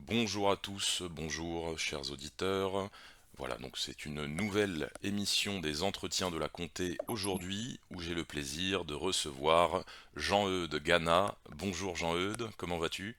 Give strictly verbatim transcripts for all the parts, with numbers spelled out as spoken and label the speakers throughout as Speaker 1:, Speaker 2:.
Speaker 1: Bonjour à tous, bonjour chers auditeurs. Voilà, donc c'est une nouvelle émission des Entretiens de la Comté aujourd'hui où j'ai le plaisir de recevoir Jean-Eudes Gana. Bonjour Jean-Eudes, comment vas-tu?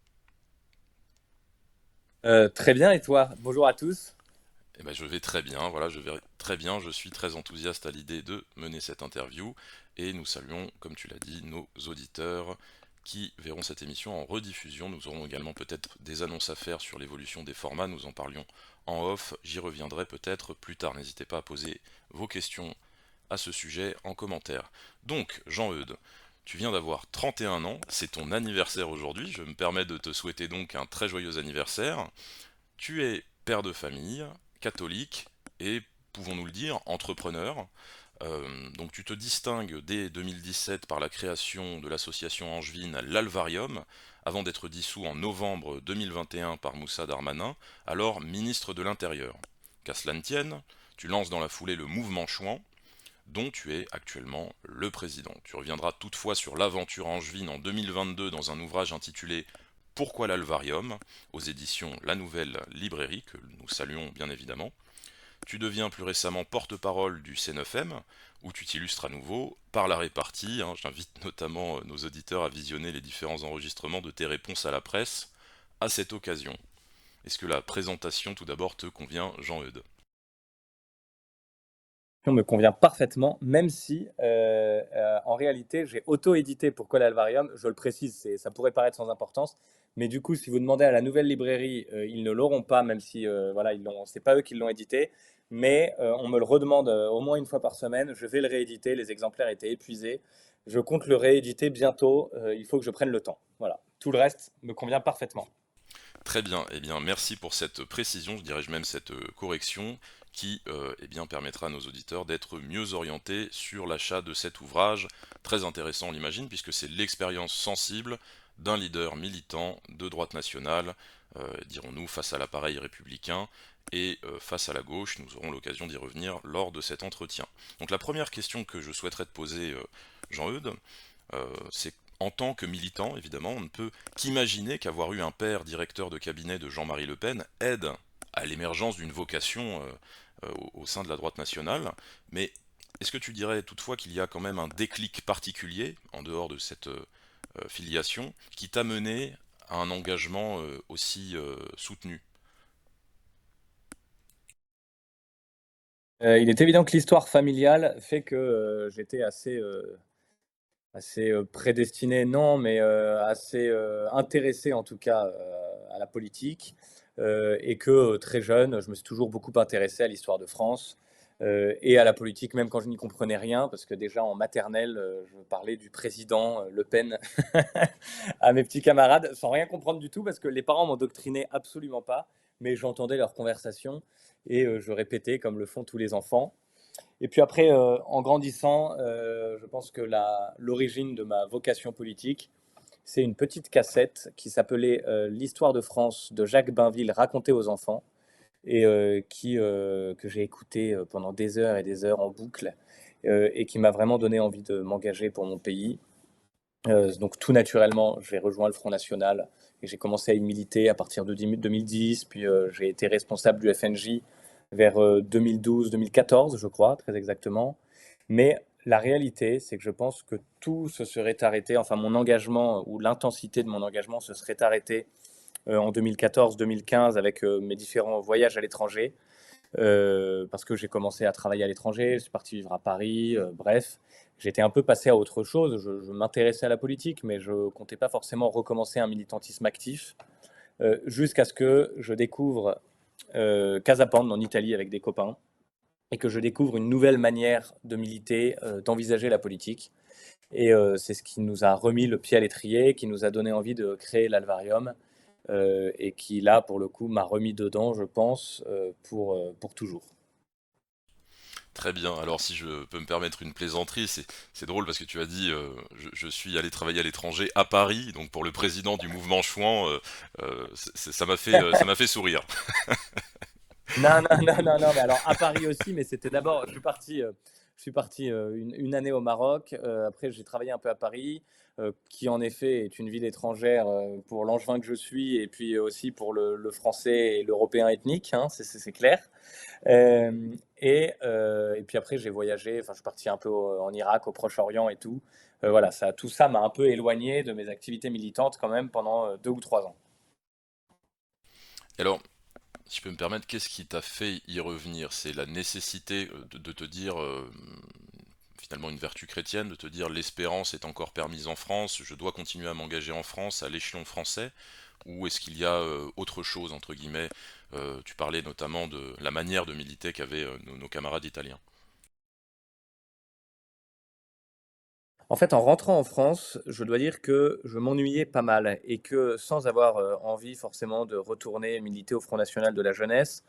Speaker 2: Euh, très bien, et toi? Bonjour à tous.
Speaker 1: Eh ben je vais très bien, voilà, je vais très bien, je suis très enthousiaste à l'idée de mener cette interview et nous saluons, comme tu l'as dit, nos auditeurs qui verront cette émission en rediffusion. Nous aurons également peut-être des annonces à faire sur l'évolution des formats, nous en parlions en off, j'y reviendrai peut-être plus tard. N'hésitez pas à poser vos questions à ce sujet en commentaire. Donc, Jean-Eudes, tu viens d'avoir trente et un ans, c'est ton anniversaire aujourd'hui, je me permets de te souhaiter donc un très joyeux anniversaire. Tu es père de famille, catholique et, pouvons-nous le dire, entrepreneur. Euh, donc tu te distingues dès deux mille dix-sept par la création de l'association angevine l'Alvarium, avant d'être dissous en novembre deux mille vingt et un par Moussa Darmanin, alors ministre de l'Intérieur. Qu'à cela ne tienne, tu lances dans la foulée le mouvement Chouan, dont tu es actuellement le président. Tu reviendras toutefois sur l'aventure angevine en deux mille vingt-deux dans un ouvrage intitulé Pourquoi l'Alvarium aux éditions La Nouvelle Librairie, que nous saluons bien évidemment. Tu deviens plus récemment porte-parole du C neuf M, où tu t'illustres à nouveau par la répartie. Hein. J'invite notamment nos auditeurs à visionner les différents enregistrements de tes réponses à la presse à cette occasion. Est-ce que la présentation tout d'abord te convient, Jean-Eudes?
Speaker 2: Me convient parfaitement, même si euh, euh, en réalité j'ai auto-édité Pourquoi l'Alvarium. Je le précise, c'est, ça pourrait paraître sans importance, mais du coup, si vous demandez à la nouvelle librairie, euh, ils ne l'auront pas, même si euh, voilà, ils l'ont, c'est pas eux qui l'ont édité, mais euh, on me le redemande euh, au moins une fois par semaine. Je vais le rééditer, les exemplaires étaient épuisés. Je compte le rééditer bientôt. Euh, il faut que je prenne le temps. Voilà, tout le reste me convient parfaitement.
Speaker 1: Très bien, eh bien merci pour cette précision, je dirais même cette euh, correction qui euh, eh bien, permettra à nos auditeurs d'être mieux orientés sur l'achat de cet ouvrage, très intéressant on l'imagine, puisque c'est l'expérience sensible d'un leader militant de droite nationale, euh, dirons-nous, face à l'appareil républicain et euh, face à la gauche. Nous aurons l'occasion d'y revenir lors de cet entretien. Donc la première question que je souhaiterais te poser, euh, Jean-Eudes, euh, c'est en tant que militant, évidemment, on ne peut qu'imaginer qu'avoir eu un père directeur de cabinet de Jean-Marie Le Pen aide à l'émergence d'une vocation euh, euh, au, au sein de la droite nationale. Mais est-ce que tu dirais toutefois qu'il y a quand même un déclic particulier, en dehors de cette euh, filiation, qui t'a mené à un engagement euh, aussi euh, soutenu?
Speaker 2: Euh, il est évident que l'histoire familiale fait que euh, j'étais assez euh, assez euh, prédestiné, non, mais euh, assez euh, intéressé en tout cas euh, à la politique. Euh, et que euh, très jeune, je me suis toujours beaucoup intéressé à l'histoire de France euh, et à la politique, même quand je n'y comprenais rien, parce que déjà en maternelle, euh, je parlais du président euh, Le Pen à mes petits camarades, sans rien comprendre du tout, parce que les parents m'endoctrinaient absolument pas, mais j'entendais leurs conversations et euh, je répétais comme le font tous les enfants. Et puis après, euh, en grandissant, euh, je pense que la- l'origine de ma vocation politique, c'est une petite cassette qui s'appelait euh, L'histoire de France de Jacques Bainville racontée aux enfants et euh, qui, euh, que j'ai écouté euh, pendant des heures et des heures en boucle euh, et qui m'a vraiment donné envie de m'engager pour mon pays. Euh, donc tout naturellement, j'ai rejoint le Front National et j'ai commencé à y militer à partir de deux mille dix, puis euh, j'ai été responsable du F N J vers euh, deux mille douze deux mille quatorze, je crois, très exactement. Mais la réalité, c'est que je pense que tout se serait arrêté, enfin mon engagement ou l'intensité de mon engagement se serait arrêtée euh, en deux mille quatorze deux mille quinze avec euh, mes différents voyages à l'étranger euh, parce que j'ai commencé à travailler à l'étranger, je suis parti vivre à Paris, euh, bref, j'étais un peu passé à autre chose. Je, je m'intéressais à la politique, mais je comptais pas forcément recommencer un militantisme actif, euh, jusqu'à ce que je découvre euh, Casapande en Italie avec des copains et que je découvre une nouvelle manière de militer, euh, d'envisager la politique. Et euh, c'est ce qui nous a remis le pied à l'étrier, qui nous a donné envie de créer l'Alvarium, euh, et qui là, pour le coup, m'a remis dedans, je pense, euh, pour, euh, pour toujours.
Speaker 1: Très bien. Alors si je peux me permettre une plaisanterie, c'est c'est drôle parce que tu as dit euh, je, je suis allé travailler à l'étranger à Paris, donc pour le président du mouvement Chouan, euh, euh, c'est- c'est- ça m'a fait euh, ça m'a fait sourire.
Speaker 2: Non, non, non, non, non, mais alors à Paris aussi, mais c'était d'abord, je suis parti, euh, Je suis parti euh, une, une année au Maroc. Euh, après, j'ai travaillé un peu à Paris, euh, qui en effet est une ville étrangère euh, pour l'angevin que je suis, et puis aussi pour le, le français et l'européen ethnique, hein, c'est c'est- c'est clair. Euh, et, euh, et puis après, j'ai voyagé, enfin, je suis parti un peu au- en Irak, au Proche-Orient et tout. Euh, voilà, ça, tout ça m'a un peu éloigné de mes activités militantes quand même pendant euh, deux ou trois ans.
Speaker 1: Et alors, si je peux me permettre, qu'est-ce qui t'a fait y revenir? C'est la nécessité euh, de, de te dire, euh, finalement une vertu chrétienne, de te dire l'espérance est encore permise en France, je dois continuer à m'engager en France, à l'échelon français, ou est-ce qu'il y a euh, autre chose, entre guillemets? Euh, tu parlais notamment de la manière de militer qu'avaient euh, nos, nos camarades italiens.
Speaker 2: En fait, en rentrant en France, je dois dire que je m'ennuyais pas mal et que sans avoir euh, envie forcément de retourner militer au Front National de la jeunesse,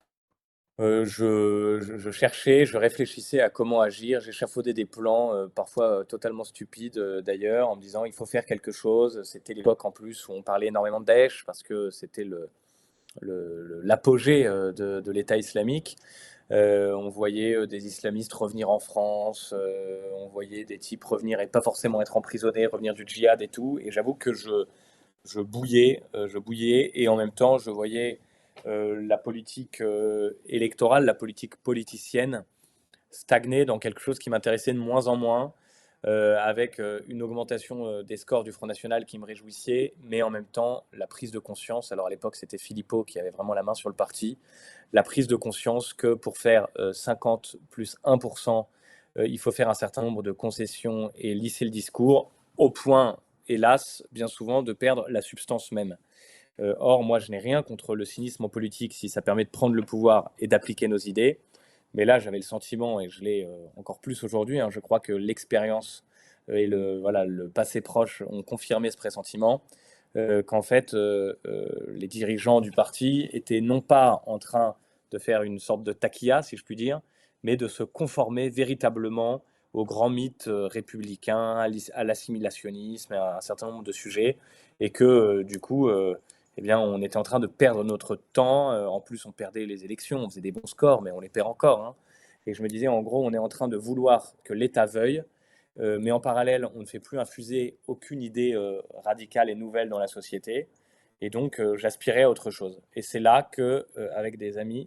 Speaker 2: euh, je, je- je cherchais, je réfléchissais à comment agir. J'échafaudais des plans, euh, parfois euh, totalement stupides euh, d'ailleurs, en me disant il faut faire quelque chose. C'était l'époque en plus où on parlait énormément de Daesh parce que c'était le, le- le- l'apogée euh, de, de l'État islamique. Euh, on voyait euh, des islamistes revenir en France, euh, on voyait des types revenir et pas forcément être emprisonnés, revenir du djihad et tout. Et j'avoue que je, je bouillais, euh, je bouillais, et en même temps, je voyais euh, la politique euh, électorale, la politique politicienne stagner dans quelque chose qui m'intéressait de moins en moins, euh, avec euh, une augmentation euh, des scores du Front National qui me réjouissait, mais en même temps, la prise de conscience, alors à l'époque c'était Philippot qui avait vraiment la main sur le parti, la prise de conscience que pour faire euh, cinquante plus un pour cent, euh, il faut faire un certain nombre de concessions et lisser le discours, au point, hélas, bien souvent, de perdre la substance même. Euh, or, moi, je n'ai rien contre le cynisme en politique si ça permet de prendre le pouvoir et d'appliquer nos idées. Mais là, j'avais le sentiment, et je l'ai euh, encore plus aujourd'hui, hein, je crois que l'expérience euh, et le, voilà, le passé proche ont confirmé ce pressentiment, euh, qu'en fait, euh, euh, les dirigeants du parti étaient non pas en train de faire une sorte de taquilla, si je puis dire, mais de se conformer véritablement aux grands mythes euh, républicains, à l'is- à l'assimilationnisme, et à un certain nombre de sujets, et que euh, du coup, euh, eh bien, on était en train de perdre notre temps. Euh, en plus, on perdait les élections, on faisait des bons scores, mais on les perd encore, hein. Et je me disais, en gros, on est en train de vouloir que l'État veuille, euh, mais en parallèle, on ne fait plus infuser aucune idée euh, radicale et nouvelle dans la société. Et donc, euh, j'aspirais à autre chose. Et c'est là que, euh, avec des amis,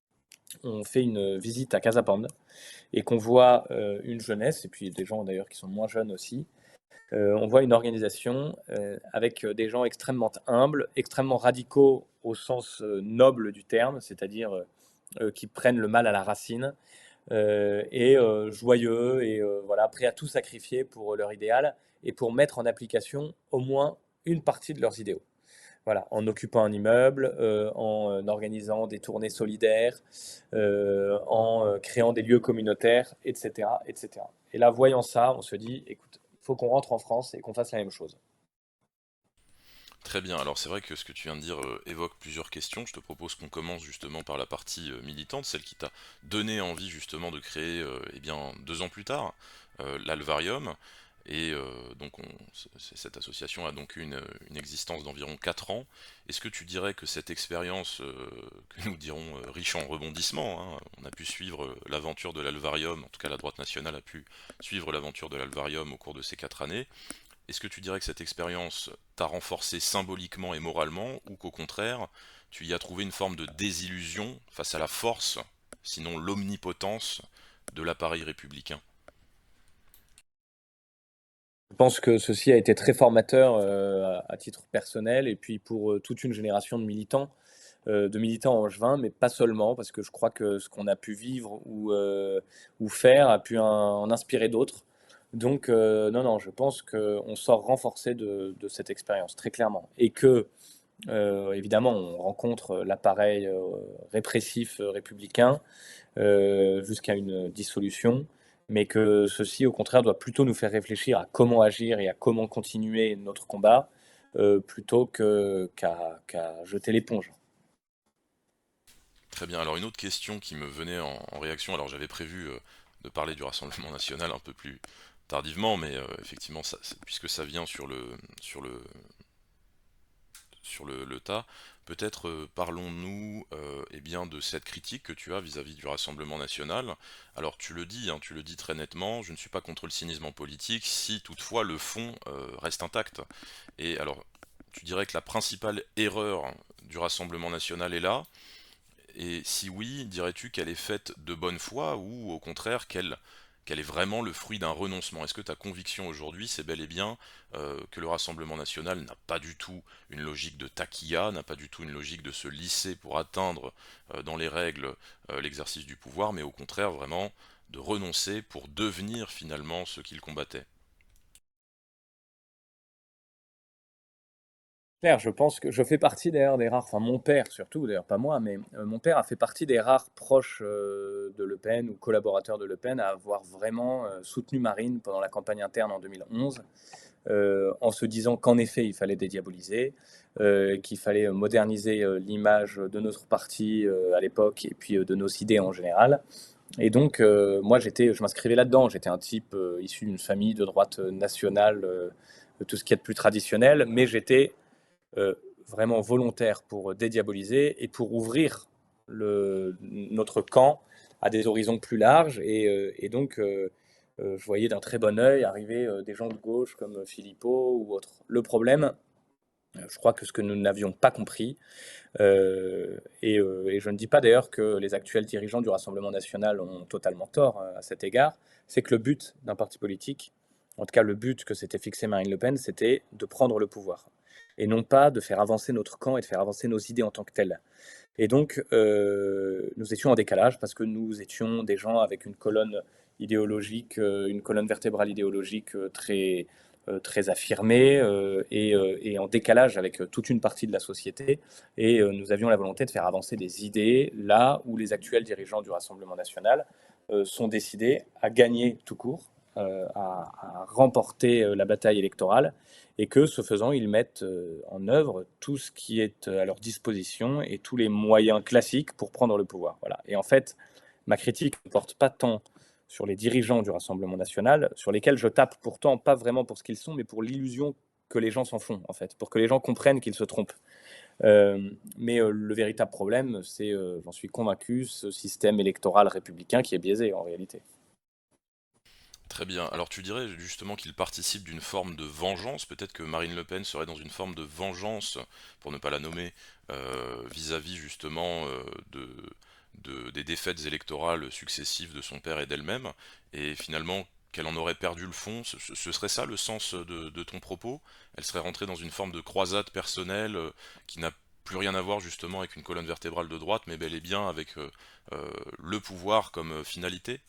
Speaker 2: on fait une visite à Casapande et qu'on voit euh, une jeunesse, et puis des gens d'ailleurs qui sont moins jeunes aussi, euh, on voit une organisation euh, avec des gens extrêmement humbles, extrêmement radicaux au sens euh, noble du terme, c'est-à-dire euh, euh, qui prennent le mal à la racine, euh, et euh, joyeux, et euh, voilà, prêts à tout sacrifier pour leur idéal et pour mettre en application au moins une partie de leurs idéaux. Voilà, en occupant un immeuble, euh, en euh, organisant des tournées solidaires, euh, en euh, créant des lieux communautaires, et cetera, et cetera. Et là, voyant ça, on se dit, écoute, il faut qu'on rentre en France et qu'on fasse la même chose.
Speaker 1: Très bien, alors c'est vrai que ce que tu viens de dire euh, évoque plusieurs questions. Je te propose qu'on commence justement par la partie euh, militante, celle qui t'a donné envie justement de créer, euh, eh bien, deux ans plus tard, euh, l'Alvarium. Et euh, donc on- c- cette association a donc eu une, une existence d'environ quatre ans. Est-ce que tu dirais que cette expérience, euh, que nous dirons euh, riche en rebondissements, hein, on a pu suivre euh, l'aventure de l'Alvarium, en tout cas la droite nationale a pu suivre l'aventure de l'Alvarium au cours de ces quatre années, est-ce que tu dirais que cette expérience t'a renforcé symboliquement et moralement, ou qu'au contraire, tu y as trouvé une forme de désillusion face à la force, sinon l'omnipotence, de l'appareil républicain?
Speaker 2: Je pense que ceci a été très formateur euh, à titre personnel et puis pour euh, toute une génération de militants, euh, de militants angevins, mais pas seulement, parce que je crois que ce qu'on a pu vivre ou, euh, ou faire a pu en, en inspirer d'autres. Donc, euh, non, non, je pense qu'on sort renforcé de, de cette expérience, très clairement. Et que, euh, évidemment, on rencontre l'appareil euh, répressif euh, républicain euh, jusqu'à une dissolution, mais que ceci, au contraire, doit plutôt nous faire réfléchir à comment agir et à comment continuer notre combat, euh, plutôt que, qu'à, qu'à jeter l'éponge.
Speaker 1: Très bien, alors une autre question qui me venait en, en réaction, alors j'avais prévu euh, de parler du Rassemblement National un peu plus tardivement, mais euh, effectivement, ça, ça- puisque ça vient sur le, sur le, sur le, le tas. Peut-être euh, parlons-nous euh, eh bien, de cette critique que tu as vis-à-vis du Rassemblement national. Alors tu le dis, hein, tu le dis très nettement, je ne suis pas contre le cynisme en politique, si toutefois le fond euh, reste intact. Et alors, tu dirais que la principale erreur du Rassemblement national est là, et si oui, dirais-tu qu'elle est faite de bonne foi ou au contraire qu'elle qu'elle est vraiment le fruit d'un renoncement? Est-ce que ta conviction aujourd'hui, c'est bel et bien euh, que le Rassemblement national n'a pas du tout une logique de taquilla, n'a pas du tout une logique de se lisser pour atteindre euh, dans les règles euh, l'exercice du pouvoir, mais au contraire vraiment de renoncer pour devenir finalement ce qu'il combattait?
Speaker 2: Claire, je pense que je fais partie d'ailleurs des rares, enfin mon père surtout, d'ailleurs pas moi, mais euh, mon père a fait partie des rares proches euh, de Le Pen ou collaborateurs de Le Pen à avoir vraiment euh, soutenu Marine pendant la campagne interne en deux mille onze, euh, en se disant qu'en effet il fallait dédiaboliser, euh, qu'il fallait moderniser euh, l'image de notre parti euh, à l'époque et puis euh, de nos idées en général. Et donc euh, moi j'étais, je m'inscrivais là-dedans, j'étais un type euh, issu d'une famille de droite euh, nationale, euh, tout ce qui est de plus traditionnel, mais j'étais euh, vraiment volontaire pour dédiaboliser et pour ouvrir le, notre camp à des horizons plus larges. Et, euh, et donc, euh, euh, je voyais d'un très bon œil arriver euh, des gens de gauche comme Philippot ou autres. Le problème, euh, je crois que ce que nous n'avions pas compris, euh, et, euh, et je ne dis pas d'ailleurs que les actuels dirigeants du Rassemblement national ont totalement tort euh, à cet égard, c'est que le but d'un parti politique, en tout cas le but que s'était fixé Marine Le Pen, c'était de prendre le pouvoir. Et non pas de faire avancer notre camp et de faire avancer nos idées en tant que telles. Et donc, euh, nous étions en décalage parce que nous étions des gens avec une colonne idéologique, euh, une colonne vertébrale idéologique euh, très, euh, très affirmée euh, et, euh, et en décalage avec euh, toute une partie de la société. Et euh, nous avions la volonté de faire avancer des idées là où les actuels dirigeants du Rassemblement national euh, sont décidés à gagner tout court, euh, à, à remporter euh, la bataille électorale et que, ce faisant, ils mettent euh, en œuvre tout ce qui est euh, à leur disposition et tous les moyens classiques pour prendre le pouvoir. Voilà. Et en fait, ma critique ne porte pas tant sur les dirigeants du Rassemblement national, sur lesquels je tape pourtant pas vraiment pour ce qu'ils sont, mais pour l'illusion que les gens s'en font, en fait, pour que les gens comprennent qu'ils se trompent. Euh, mais euh, le véritable problème, c'est, euh, j'en suis convaincu, ce système électoral républicain qui est biaisé en réalité.
Speaker 1: Très bien. Alors tu dirais justement qu'il participe d'une forme de vengeance, peut-être que Marine Le Pen serait dans une forme de vengeance, pour ne pas la nommer, euh, vis-à-vis justement euh, de, de- des défaites électorales successives de son père et d'elle-même, et finalement qu'elle en aurait perdu le fond. Ce, ce- ce serait ça le sens de, de ton propos? Elle serait rentrée dans une forme de croisade personnelle euh, qui n'a plus rien à voir justement avec une colonne vertébrale de droite, mais bel et bien avec euh, euh, le pouvoir comme euh, finalité?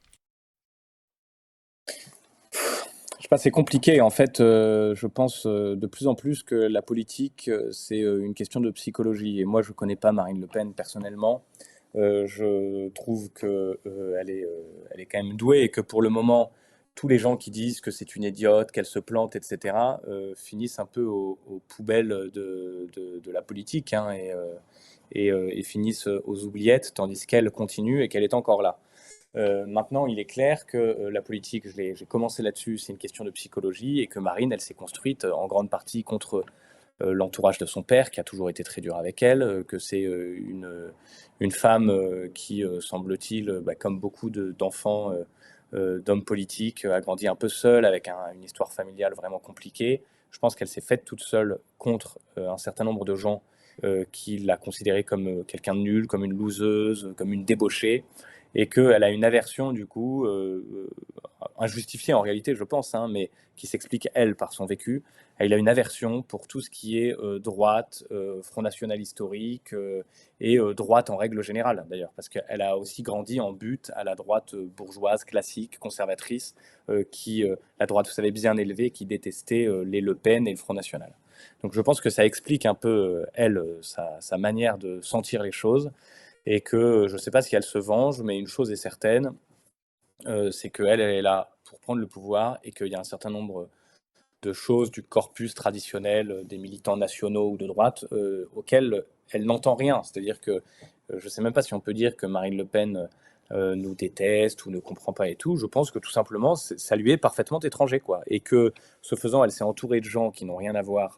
Speaker 2: Je sais pas, c'est compliqué. En fait, euh, je pense euh, de plus en plus que la politique, euh, c'est euh, une question de psychologie. Et moi, je connais pas Marine Le Pen personnellement. Euh, je trouve que euh, elle est, euh, elle est quand même douée et que pour le moment, tous les gens qui disent que c'est une idiote, qu'elle se plante, et cetera, euh, finissent un peu aux, aux poubelles de, de, de la politique, hein, et, euh, et, euh, et finissent aux oubliettes, tandis qu'elle continue et qu'elle est encore là. Euh, maintenant, il est clair que euh, la politique, je l'ai- j'ai commencé là-dessus, c'est une question de psychologie et que Marine, elle s'est construite euh, en grande partie contre euh, l'entourage de son père, qui a toujours été très dur avec elle, euh, que c'est euh, une, une femme euh, qui, euh, semble-t-il, euh, bah, comme beaucoup de- d'enfants, euh, euh, d'hommes politiques, euh, a grandi un peu seule, avec un- une histoire familiale vraiment compliquée. Je pense qu'elle s'est faite toute seule contre euh, un certain nombre de gens euh, qui la considéraient comme euh, quelqu'un de nul, comme une loseuse, comme une débauchée, et qu'elle a une aversion, du coup, euh, euh, injustifiée en réalité, je pense, hein, mais qui s'explique, elle, par son vécu. Elle a une aversion pour tout ce qui est euh, droite, euh, Front National historique euh, et euh, droite en règle générale, d'ailleurs, parce qu'elle a aussi grandi en but à la droite euh, bourgeoise, classique, conservatrice, euh, qui, euh, la droite, vous savez, bien élevée, qui détestait euh, les Le Pen et le Front National. Donc je pense que ça explique un peu, euh, elle, euh, sa, sa manière de sentir les choses, et que euh, je ne sais pas si elle se venge, mais une chose est certaine, euh, c'est qu'elle, elle est là pour prendre le pouvoir et qu'il y a un certain nombre de choses du corpus traditionnel euh, des militants nationaux ou de droite euh, auxquels elle n'entend rien. C'est-à-dire que euh, je ne sais même pas si on peut dire que Marine Le Pen euh, nous déteste ou ne comprend pas et tout. Je pense que tout simplement, ça lui est parfaitement étranger, quoi. Et que, ce faisant, elle s'est entourée de gens qui n'ont rien à voir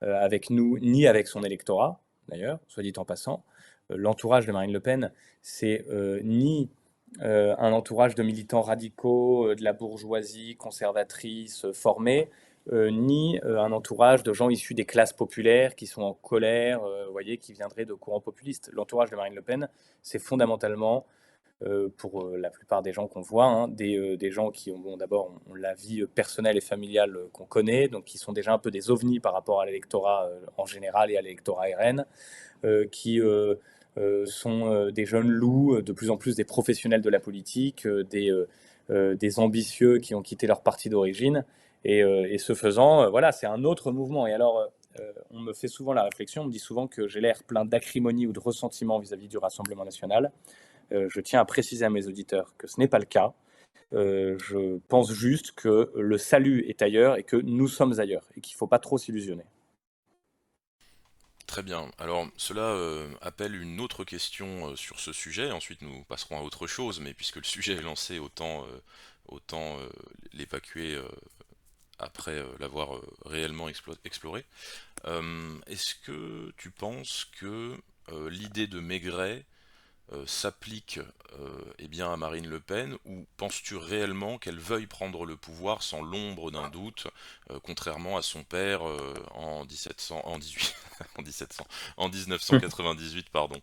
Speaker 2: euh, avec nous, ni avec son électorat, d'ailleurs, soit dit en passant. Euh, l'entourage de Marine Le Pen, c'est euh, ni euh, un entourage de militants radicaux, euh, de la bourgeoisie conservatrice euh, formée, euh, ni euh, un entourage de gens issus des classes populaires qui sont en colère, euh, vous voyez, qui viendraient de courants populistes. L'entourage de Marine Le Pen, c'est fondamentalement, euh, pour euh, la plupart des gens qu'on voit, hein, des, euh, des gens qui ont, bon, d'abord, ont la vie personnelle et familiale euh, qu'on connaît, donc qui sont déjà un peu des ovnis par rapport à l'électorat euh, en général et à l'électorat R N, euh, qui euh, euh, sont euh, des jeunes loups, euh, de plus en plus des professionnels de la politique, euh, des, euh, euh, des ambitieux qui ont quitté leur parti d'origine. Et, euh, et ce faisant, euh, voilà, c'est un autre mouvement. Et alors, euh, on me fait souvent la réflexion, on me dit souvent que j'ai l'air plein d'acrimonie ou de ressentiment vis-à-vis du Rassemblement national. Euh, je tiens à préciser à mes auditeurs que ce n'est pas le cas. Euh, je pense juste que le salut est ailleurs et que nous sommes ailleurs et qu'il ne faut pas trop s'illusionner.
Speaker 1: Très bien. Alors, cela euh, appelle une autre question euh, sur ce sujet. Ensuite, nous passerons à autre chose, mais puisque le sujet est lancé, autant, euh, autant euh, l'évacuer euh, après euh, l'avoir euh, réellement explo- exploré. Euh, est-ce que tu penses que euh, l'idée de Maigret euh, s'applique euh, eh bien à Marine Le Pen, ou penses-tu réellement qu'elle veuille prendre le pouvoir sans l'ombre d'un doute, euh, contrairement à son père euh, en mille sept cents, en dix-huit, en mille sept cents, en mille neuf cent quatre-vingt-dix-huit, pardon.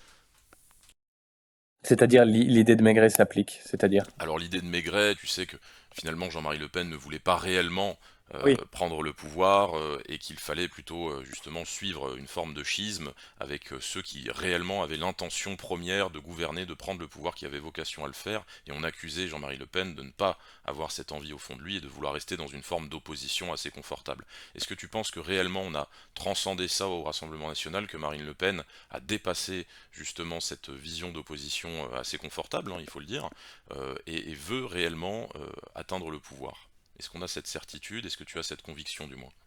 Speaker 2: C'est-à-dire l'idée de Maigret s'applique, c'est-à-dire.
Speaker 1: Alors l'idée de Maigret, tu sais que finalement Jean-Marie Le Pen ne voulait pas réellement euh,
Speaker 2: Oui.
Speaker 1: prendre le pouvoir euh, et qu'il fallait plutôt euh, justement suivre une forme de schisme avec euh, ceux qui réellement avaient l'intention première de gouverner, de prendre le pouvoir, qui avaient vocation à le faire, et on accusait Jean-Marie Le Pen de ne pas avoir cette envie au fond de lui et de vouloir rester dans une forme d'opposition assez confortable. Est-ce que tu penses que réellement on a transcendé ça au Rassemblement national, que Marine Le Pen a dépassé justement cette vision d'opposition euh, assez confortable, hein, il faut le dire, euh, et, et veut réellement euh, atteindre le pouvoir? Est-ce qu'on a cette certitude? Est-ce que tu as cette conviction du moins?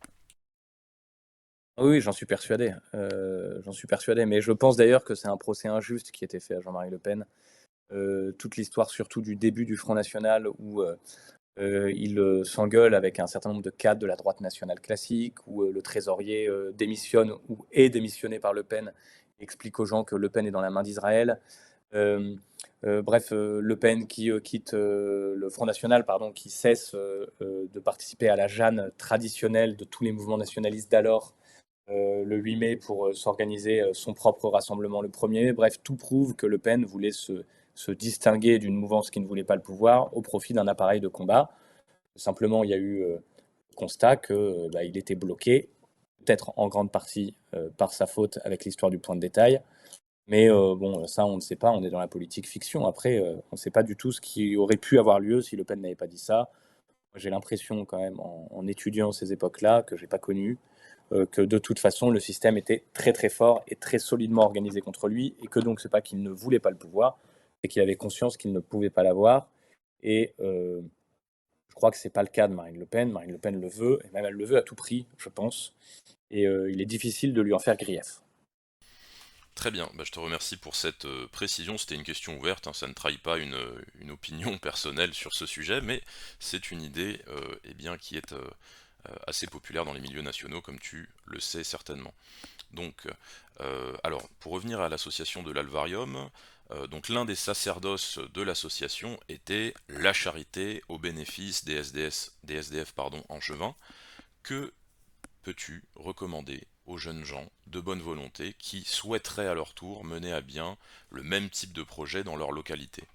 Speaker 2: Oui, j'en suis persuadé. Euh, j'en suis persuadé. Mais je pense d'ailleurs que c'est un procès injuste qui a été fait à Jean-Marie Le Pen. Euh, toute l'histoire, surtout du début du Front National, où euh, euh, il euh, s'engueule avec un certain nombre de cadres de la droite nationale classique, où euh, le trésorier euh, démissionne ou est démissionné par Le Pen, explique aux gens que Le Pen est dans la main d'Israël. Euh, euh, bref, euh, Le Pen qui euh, quitte euh, le Front National, pardon, qui cesse euh, euh, de participer à la Jeanne traditionnelle de tous les mouvements nationalistes d'alors, euh, le huit mai, pour euh, s'organiser euh, son propre rassemblement le premier mai. Bref, tout prouve que Le Pen voulait se, se distinguer d'une mouvance qui ne voulait pas le pouvoir au profit d'un appareil de combat. Simplement, il y a eu euh, le constat qu'il euh, bah, était bloqué, peut-être en grande partie euh, par sa faute avec l'histoire du point de détail. Mais euh, bon, ça, on ne sait pas, on est dans la politique fiction. Après, euh, on ne sait pas du tout ce qui aurait pu avoir lieu si Le Pen n'avait pas dit ça. J'ai l'impression quand même, en, en étudiant ces époques-là, que j'ai pas connues, euh, que de toute façon, le système était très très fort et très solidement organisé contre lui, et que donc c'est pas qu'il ne voulait pas le pouvoir, c'est qu'il avait conscience qu'il ne pouvait pas l'avoir. Et euh, je crois que c'est pas le cas de Marine Le Pen. Marine Le Pen le veut, et même elle le veut à tout prix, je pense. Et euh, il est difficile de lui en faire grief.
Speaker 1: Très bien, bah, je te remercie pour cette euh, précision. C'était une question ouverte, hein, ça ne trahit pas une, euh, une opinion personnelle sur ce sujet, mais c'est une idée euh, eh bien, qui est euh, euh, assez populaire dans les milieux nationaux, comme tu le sais certainement. Donc, euh, alors, pour revenir à l'association de l'Alvarium, euh, donc l'un des sacerdoces de l'association était la charité au bénéfice des S D S, des S D F pardon, angevins. Que peux-tu recommander aux jeunes gens de bonne volonté qui souhaiteraient à leur tour mener à bien le même type de projet dans leur localité?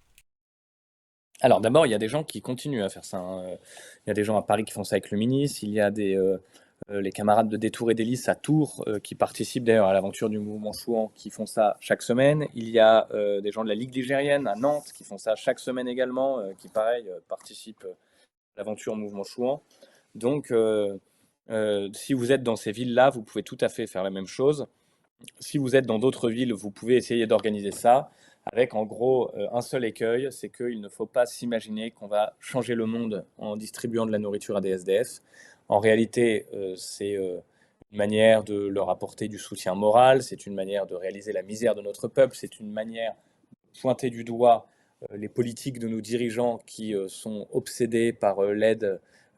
Speaker 2: Alors d'abord, il y a des gens qui continuent à faire ça, hein. Euh, Il y a des gens à Paris qui font ça avec le Luminis. Il y a des, euh, euh, les camarades de Détour et d'Hélice à Tours euh, qui participent d'ailleurs à l'aventure du mouvement Chouan, qui font ça chaque semaine. Il y a euh, des gens de la Ligue ligérienne à Nantes qui font ça chaque semaine également, euh, qui pareil euh, participent euh, à l'aventure mouvement Chouan. Donc euh, euh, si vous êtes dans ces villes-là, vous pouvez tout à fait faire la même chose. Si vous êtes dans d'autres villes, vous pouvez essayer d'organiser ça avec en gros euh, un seul écueil, c'est qu'il ne faut pas s'imaginer qu'on va changer le monde en distribuant de la nourriture à des S D F. En réalité, euh, c'est euh, une manière de leur apporter du soutien moral, c'est une manière de réaliser la misère de notre peuple, c'est une manière de pointer du doigt euh, les politiques de nos dirigeants qui euh, sont obsédés par euh, l'aide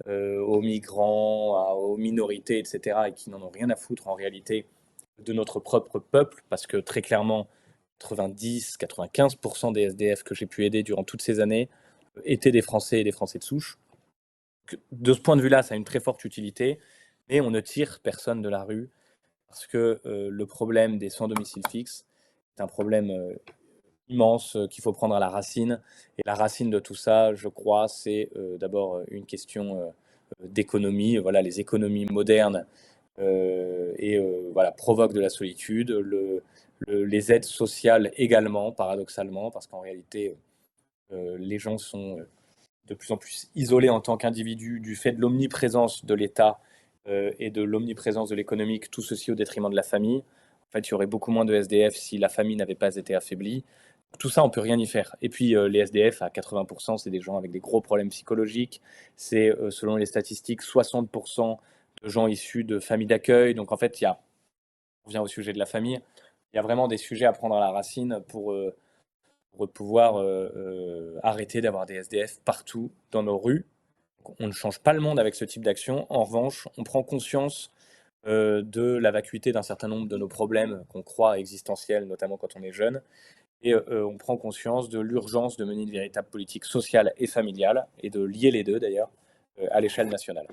Speaker 2: euh, aux migrants, à- aux minorités, et cetera, et qui n'en ont rien à foutre en réalité de notre propre peuple, parce que très clairement, quatre-vingt-dix à quatre-vingt-quinze pour cent des S D F que j'ai pu aider durant toutes ces années euh, étaient des Français et des Français de souche. De ce point de vue-là, ça a une très forte utilité, mais on ne tire personne de la rue, parce que euh, le problème des sans domicile fixe est un problème euh, immense euh, qu'il faut prendre à la racine. Et la racine de tout ça, je crois, c'est euh, d'abord euh, une question euh, d'économie. Voilà, les économies modernes euh, et euh, voilà, provoquent de la solitude. Le, le- les aides sociales également, paradoxalement, parce qu'en réalité, euh, les gens sont euh, de plus en plus isolés en tant qu'individus du fait de l'omniprésence de l'État euh, et de l'omniprésence de l'économique, tout ceci au détriment de la famille. En fait, il y aurait beaucoup moins de S D F si la famille n'avait pas été affaiblie. Tout ça, on peut rien y faire. Et puis, euh, les S D F, à quatre-vingts pour cent, c'est des gens avec des gros problèmes psychologiques. C'est, euh, selon les statistiques, soixante pour cent de gens issus de familles d'accueil. Donc, en fait, il y a, on revient au sujet de la famille, il y a vraiment des sujets à prendre à la racine pour, euh, pour pouvoir euh, euh, arrêter d'avoir des S D F partout dans nos rues. On ne change pas le monde avec ce type d'action. En revanche, on prend conscience euh, de la vacuité d'un certain nombre de nos problèmes qu'on croit existentiels, notamment quand on est jeune. Et euh, on prend conscience de l'urgence de mener une véritable politique sociale et familiale, et de lier les deux d'ailleurs, euh, à l'échelle nationale.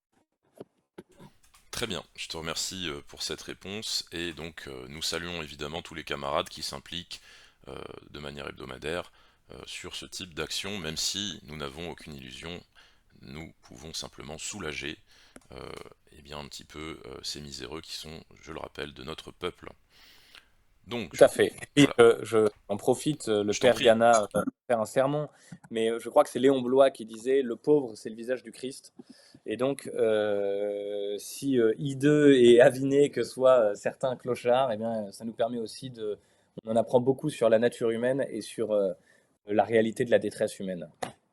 Speaker 1: Très bien, je te remercie euh, pour cette réponse et donc euh, nous saluons évidemment tous les camarades qui s'impliquent euh, de manière hebdomadaire euh, sur ce type d'action, même si nous n'avons aucune illusion, nous pouvons simplement soulager euh, eh bien un petit peu euh, ces miséreux qui sont, je le rappelle, de notre peuple. Donc,
Speaker 2: Tout à fait. Et
Speaker 1: voilà,
Speaker 2: euh, je en profite, euh, le
Speaker 1: je t'en
Speaker 2: père
Speaker 1: prie.
Speaker 2: Gana euh, faire un sermon, mais euh, je crois que c'est Léon Bloy qui disait le pauvre, c'est le visage du Christ. Et donc, euh, si euh, hideux et avinés que soient euh, certains clochards, eh bien, ça nous permet aussi de. On en apprend beaucoup sur la nature humaine et sur euh, la réalité de la détresse humaine.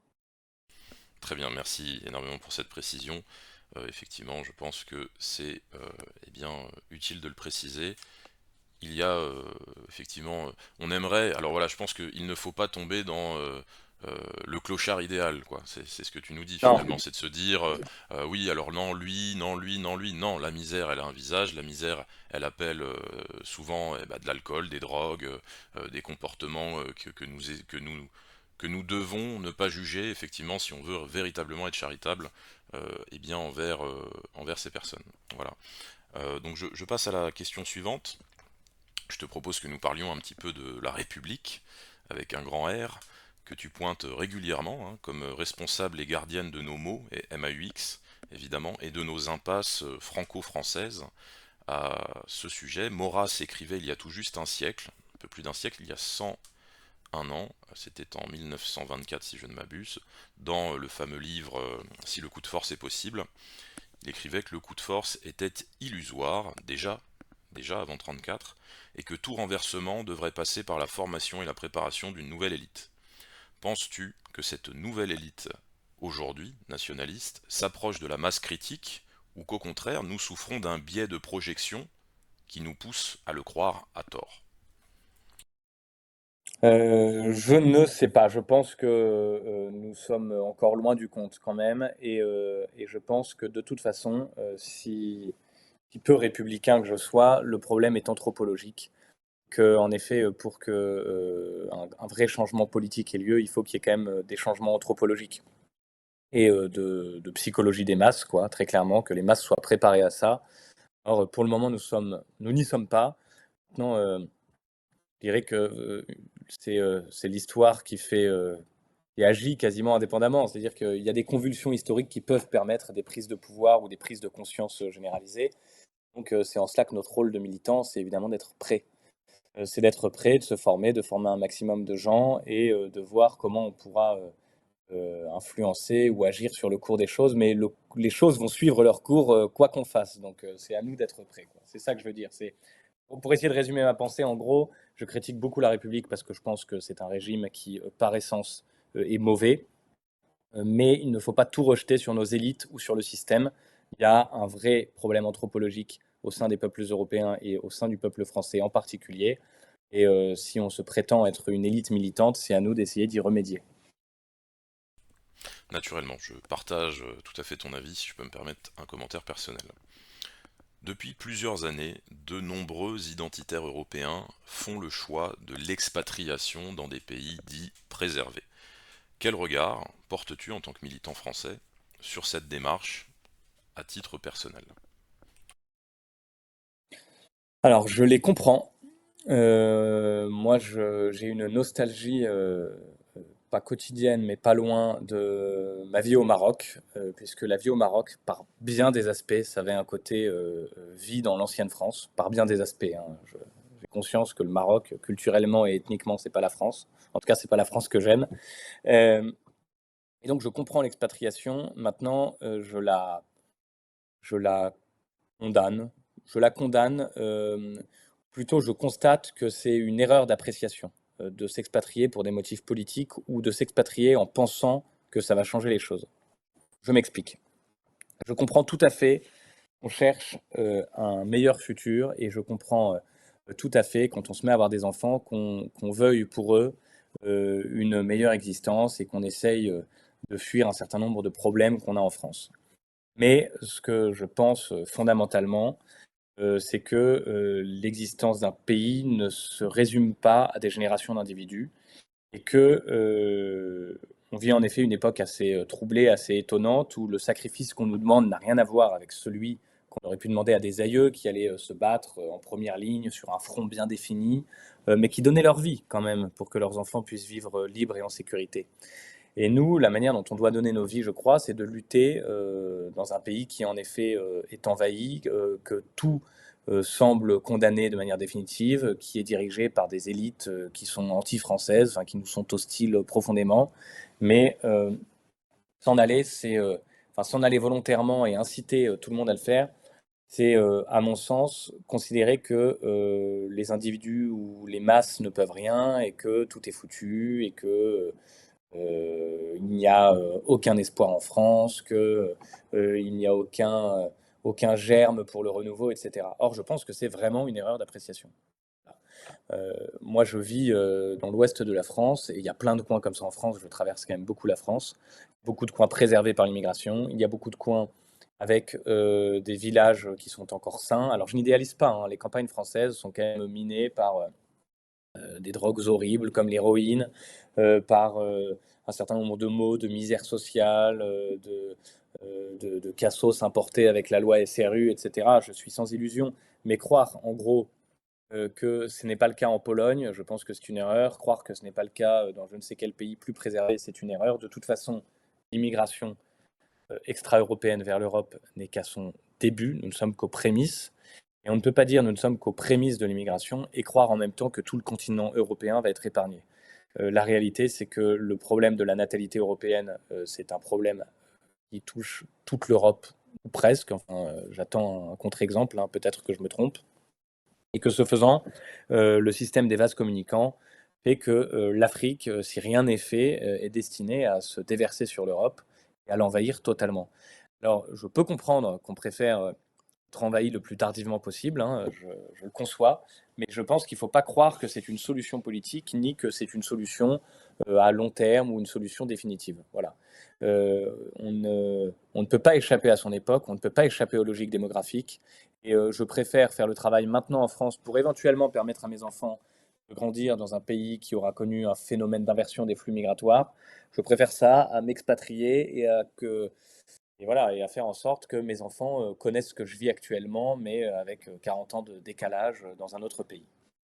Speaker 1: Très bien, merci énormément pour cette précision. Euh, effectivement, je pense que c'est euh, eh bien utile de le préciser. Il y a euh, effectivement, euh, on aimerait, alors voilà, je pense qu'il ne faut pas tomber dans euh, euh, le clochard idéal, quoi. C'est c'est ce que tu nous dis
Speaker 2: Non,
Speaker 1: finalement, c'est de se dire, euh, euh, oui, alors non, lui, non, lui, non, lui, non, la misère, elle a un visage, la misère, elle appelle euh, souvent eh ben, de l'alcool, des drogues, euh, euh, des comportements euh, que, que nous, que nous, que nous devons ne pas juger, effectivement, si on veut véritablement être charitable, euh, eh bien, envers, euh, envers ces personnes. Voilà. Euh, donc je, je passe à la question suivante. Je te propose que nous parlions un petit peu de la République, avec un grand R, que tu pointes régulièrement, hein, comme responsable et gardienne de nos mots, et M A U X, évidemment, et de nos impasses euh, franco-françaises. À ce sujet, Maurras écrivait il y a tout juste un siècle, un peu plus d'un siècle, il y a cent un an, c'était en mille neuf cent vingt-quatre si je ne m'abuse, dans le fameux livre euh, Si le coup de force est possible, il écrivait que le coup de force était illusoire, déjà, déjà avant trente-quatre, et que tout renversement devrait passer par la formation et la préparation d'une nouvelle élite. Penses-tu que cette nouvelle élite, aujourd'hui, nationaliste, s'approche de la masse critique, ou qu'au contraire, nous souffrons d'un biais de projection qui nous pousse à le croire à tort?
Speaker 2: Euh, je ne sais pas. Je pense que euh, nous sommes encore loin du compte quand même, et, euh, et je pense que de toute façon, euh, si, si peu républicain que je sois, le problème est anthropologique. Que, en effet, euh, pour que euh, un, un vrai changement politique ait lieu, il faut qu'il y ait quand même euh, des changements anthropologiques et euh, de, de psychologie des masses, quoi, très clairement, que les masses soient préparées à ça. Or, pour le moment, nous sommes, nous n'y sommes pas. Maintenant, euh, je dirais que euh, c'est euh, c'est l'histoire qui fait euh, qui agit quasiment indépendamment. C'est-à-dire qu'il y a des convulsions historiques qui peuvent permettre des prises de pouvoir ou des prises de conscience euh, généralisées. Donc, euh, c'est en cela que notre rôle de militant, c'est évidemment d'être prêt. Euh, c'est d'être prêt, de se former, de former un maximum de gens et euh, de voir comment on pourra euh, euh, influencer ou agir sur le cours des choses. Mais le- les choses vont suivre leur cours euh, quoi qu'on fasse. Donc, euh, c'est à nous d'être prêts, quoi. C'est ça que je veux dire. C'est pour essayer de résumer ma pensée, en gros, je critique beaucoup la République parce que je pense que c'est un régime qui, euh, par essence, euh, est mauvais. Euh, mais il ne faut pas tout rejeter sur nos élites ou sur le système. Il y a un vrai problème anthropologique au sein des peuples européens et au sein du peuple français en particulier. Et euh, si on se prétend être une élite militante, c'est à nous d'essayer d'y remédier.
Speaker 1: Naturellement, je partage euh, tout à fait ton avis, si je peux me permettre un commentaire personnel. Depuis plusieurs années, de nombreux identitaires européens font le choix de l'expatriation dans des pays dits préservés. Quel regard portes-tu en tant que militant français sur cette démarche à titre personnel?
Speaker 2: Alors, je les comprends. Euh, moi, je- j'ai une nostalgie, euh, euh, pas quotidienne, mais pas loin de ma vie au Maroc, euh, puisque la vie au Maroc, par bien des aspects, ça avait un côté euh, euh, vie dans l'ancienne France, par bien des aspects, hein. Je- J'ai conscience que le Maroc, culturellement et ethniquement, c'est pas la France. En tout cas, c'est pas la France que j'aime. Euh, et donc, je comprends l'expatriation. Maintenant, euh, je la, je la condamne. Je la condamne. Euh, plutôt, je constate que c'est une erreur d'appréciation euh, de s'expatrier pour des motifs politiques ou de s'expatrier en pensant que ça va changer les choses. Je m'explique. Je comprends tout à fait qu'on cherche euh, un meilleur futur et je comprends euh, tout à fait quand on se met à avoir des enfants qu'on qu'on veuille pour eux euh, une meilleure existence et qu'on essaye euh, de fuir un certain nombre de problèmes qu'on a en France. Mais ce que je pense euh, fondamentalement, euh, c'est que euh, l'existence d'un pays ne se résume pas à des générations d'individus et que euh, on vit en effet une époque assez euh, troublée, assez étonnante, où le sacrifice qu'on nous demande n'a rien à voir avec celui qu'on aurait pu demander à des aïeux qui allaient euh, se battre euh, en première ligne sur un front bien défini, euh, mais qui donnaient leur vie quand même pour que leurs enfants puissent vivre euh, libres et en sécurité. Et nous, la manière dont on doit donner nos vies, je crois, c'est de lutter euh, dans un pays qui en effet euh, est envahi, euh, que tout euh, semble condamné de manière définitive, qui est dirigé par des élites euh, qui sont anti-françaises, enfin, qui nous sont hostiles profondément. Mais euh, s'en aller, c'est, euh, enfin, s'en aller volontairement et inciter euh, tout le monde à le faire, c'est, euh, à mon sens, considérer que euh, les individus ou les masses ne peuvent rien et que tout est foutu et que euh, il n'y a euh, aucun espoir en France, qu'il euh, n'y a aucun, euh, aucun germe pour le renouveau, et cetera. Or, je pense que c'est vraiment une erreur d'appréciation. Euh, moi, je vis euh, dans l'ouest de la France et il y a plein de coins comme ça en France. Je traverse quand même beaucoup la France. Beaucoup de coins préservés par l'immigration. Il y a beaucoup de coins avec euh, des villages qui sont encore sains. Alors, je n'idéalise pas, hein. Les campagnes françaises sont quand même minées par euh, euh, des drogues horribles comme l'héroïne, euh, par euh, un certain nombre de maux, de misère sociale, euh, de, euh, de, de cassos importés avec la loi S R U, et cetera. Je suis sans illusion, mais croire en gros euh, que ce n'est pas le cas en Pologne, je pense que c'est une erreur. Croire que ce n'est pas le cas euh, dans je ne sais quel pays plus préservé, c'est une erreur. De toute façon, l'immigration euh, extra-européenne vers l'Europe n'est qu'à son début, nous ne sommes qu'aux prémices. Et on ne peut pas dire nous ne sommes qu'aux prémices de l'immigration et croire en même temps que tout le continent européen va être épargné. Euh, la réalité, c'est que le problème de la natalité européenne, euh, c'est un problème qui touche toute l'Europe, ou presque. Enfin, euh, j'attends un contre-exemple, hein, peut-être que je me trompe. Et que ce faisant, euh, le système des vases communicants fait que euh, l'Afrique, euh, si rien n'est fait, euh, est destinée à se déverser sur l'Europe et à l'envahir totalement. Alors, je peux comprendre qu'on préfère euh, être envahi le plus tardivement possible, hein, je, je le conçois, mais je pense qu'il ne faut pas croire que c'est une solution politique, ni que c'est une solution euh, à long terme ou une solution définitive. Voilà. Euh, on, ne, on ne peut pas échapper à son époque, on ne peut pas échapper aux logiques démographiques, et euh, je préfère faire le travail maintenant en France pour éventuellement permettre à mes enfants de grandir dans un pays qui aura connu un phénomène d'inversion des flux migratoires. Je préfère ça à m'expatrier et à que et voilà, et à faire en sorte que mes enfants euh, connaissent ce que je vis actuellement, mais euh, avec euh, quarante ans de décalage euh, dans un autre pays.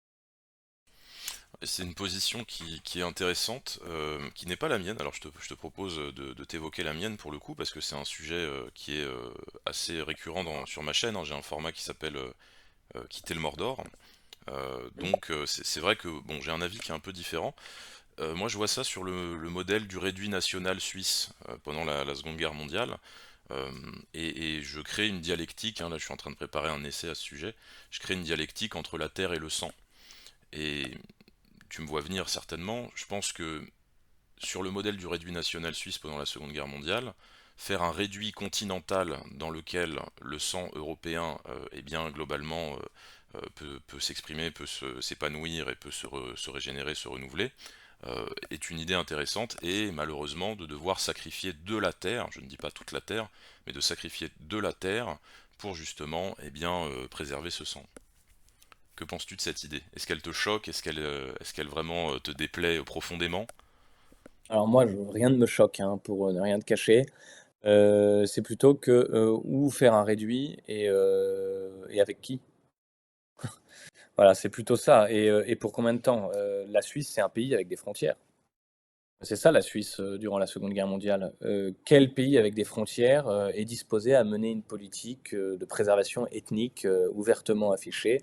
Speaker 1: Et c'est une position qui, qui est intéressante, euh, qui n'est pas la mienne. Alors je te, je te propose de, de t'évoquer la mienne pour le coup, parce que c'est un sujet euh, qui est euh, assez récurrent dans- sur ma chaîne, hein. J'ai un format qui s'appelle euh, euh, Quitter le Mordor. Euh, donc euh, c'est c'est vrai que bon, j'ai un avis qui est un peu différent. Euh, moi je vois ça sur le, le modèle du réduit national suisse euh, pendant la, la Seconde Guerre mondiale. Euh, et, et je crée une dialectique, hein, là je suis en train de préparer un essai à ce sujet, je crée une dialectique entre la terre et le sang. Et tu me vois venir certainement, je pense que sur le modèle du réduit national suisse pendant la Seconde Guerre mondiale, faire un réduit continental dans lequel le sang européen euh, eh bien, globalement euh, euh, peut, peut s'exprimer, peut se- s'épanouir et peut se, re- se régénérer, se renouveler, euh, est une idée intéressante, et malheureusement de devoir sacrifier de la terre, je ne dis pas toute la terre, mais de sacrifier de la terre pour justement eh bien, euh, préserver ce sang. Que penses-tu de cette idée? Est-ce qu'elle te choque? Est-ce qu'elle euh, est-ce qu'elle vraiment euh, te déplaît euh, profondément?
Speaker 2: Alors moi, je rien ne me choque, hein, pour, heu, ne rien te cacher. Heu, c'est plutôt que, heu, où faire un réduit et heu et avec qui? Voilà, c'est plutôt ça et heu et pour combien de temps? Heu, la Suisse, c'est un pays avec des frontières. C'est ça la Suisse, heu, durant la Seconde Guerre mondiale. Heu, quel pays avec des frontières, heu, est disposé à mener une politique, heu, de préservation ethnique, heu, ouvertement affichée?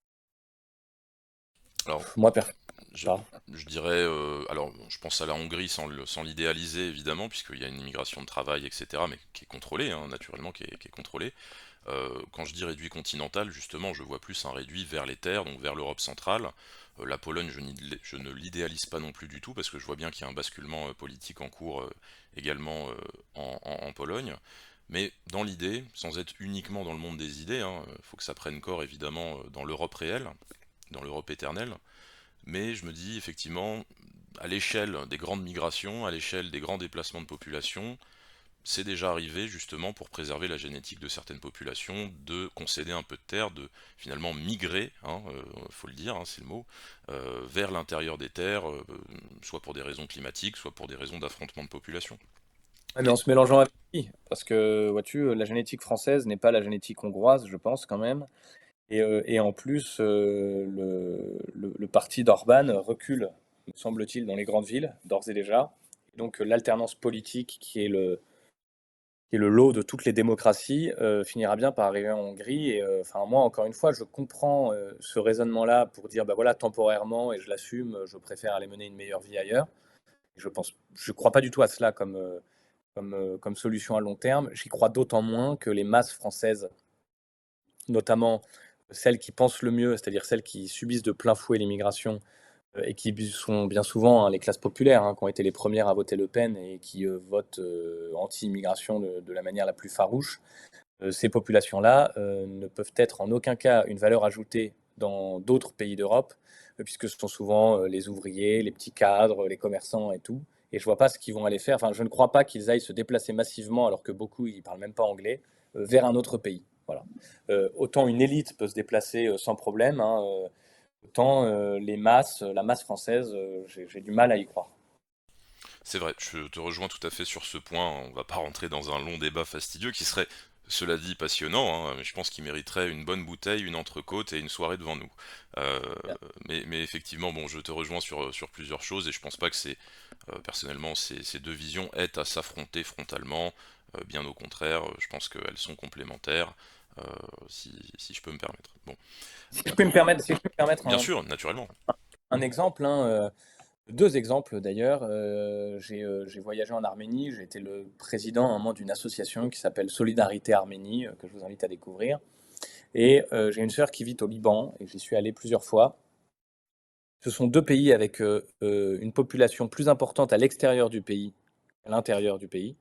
Speaker 1: Alors,
Speaker 2: Moi, perso
Speaker 1: je,
Speaker 2: pas.
Speaker 1: je dirais, euh, alors je pense à la Hongrie sans le- sans l'idéaliser évidemment, puisqu'il y a une immigration de travail, et cetera, mais qui est contrôlée, hein, naturellement, qui est, qui est contrôlée. Euh, quand je dis réduit continental, justement, je vois plus un réduit vers les terres, donc vers l'Europe centrale. Euh, la Pologne, je, n'idé- je ne l'idéalise pas non plus du tout, parce que je vois bien qu'il y a un basculement euh, politique en cours euh, également euh, en, en- en Pologne. Mais dans l'idée, sans être uniquement dans le monde des idées, il faut que ça prenne corps évidemment euh, dans l'Europe réelle, dans l'Europe éternelle. Mais je me dis effectivement, à l'échelle des grandes migrations, à l'échelle des grands déplacements de population, c'est déjà arrivé justement pour préserver la génétique de certaines populations, de concéder un peu de terre, de finalement migrer, hein, euh, faut le dire, hein, c'est le mot, euh, vers l'intérieur des terres, euh, soit pour des raisons climatiques, soit pour des raisons d'affrontement de population.
Speaker 2: Ouais, mais
Speaker 1: Et
Speaker 2: en se mélangeant avec qui? Parce que, vois-tu, la génétique française n'est pas la génétique hongroise, je pense quand même et heu et en plus, heu, le le le parti d'Orban recule, me semble-t-il, dans les grandes villes, d'ores et déjà. Donc, heu, l'alternance politique qui est le qui est le lot de toutes les démocraties, heu, finira bien par arriver en Hongrie et heu, enfin moi encore une fois je comprends, heu, ce raisonnement-là pour dire: «Bah, voilà temporairement et je l'assume, je préfère aller mener une meilleure vie ailleurs». Je pense je crois pas du tout à cela comme, heu, comme, heu, comme solution à long terme. J'y crois d'autant moins que les masses françaises, notamment celles qui pensent le mieux, c'est-à-dire celles qui subissent de plein fouet l'immigration, heu et qui bu sont bien souvent, hein, les classes populaires, hein, qui ont été les premières à voter Le Pen et qui, heu, votent, heu, anti-immigration de de la manière la plus farouche. Heu, ces populations-là, heu, ne peuvent être en aucun cas une valeur ajoutée dans d'autres pays d'Europe, heu, puisque ce sont souvent, heu, les ouvriers, les petits cadres, les commerçants et tout et je vois pas ce qu'ils vont aller faire. Enfin, je ne crois pas qu'ils aillent se déplacer massivement, alors que beaucoup, ils parlent même pas anglais, heu, vers un autre pays. Voilà. Heu, autant une élite peut se déplacer, heu, sans problème, hein, heu, autant, heu, les masses, la masse française, heu, j'ai j'ai du mal à y croire.
Speaker 1: c'est vrai, je te rejoins tout à fait sur ce point. On va pas rentrer dans un long débat fastidieux qui serait, cela dit, passionnant, hein, mais je pense qu'il mériterait une bonne bouteille, une entrecôte et une soirée devant nous. Euh, mais, mais effectivement, bon, je te rejoins sur, sur plusieurs choses et je pense pas que c'est, euh, personnellement, ces, ces deux visions aient à s'affronter frontalement. Euh, bien au contraire, euh, je pense qu'elles sont complémentaires, euh, si, si je peux me permettre. Bon,
Speaker 2: Si je peux me permettre si je peux me permettre
Speaker 1: bien
Speaker 2: un
Speaker 1: sûr, naturellement.
Speaker 2: un exemple, hein, heu deux exemples d'ailleurs. Heu, j'ai, heu, j'ai voyagé en Arménie, j'ai été le président à un moment d'une association qui s'appelle Solidarité Arménie, heu, que je vous invite à découvrir et heu, j'ai une sœur qui vit au Liban et j'y suis allé plusieurs fois. Ce sont deux pays avec, heu heu, une population plus importante à l'extérieur du pays qu'à l'intérieur du pays.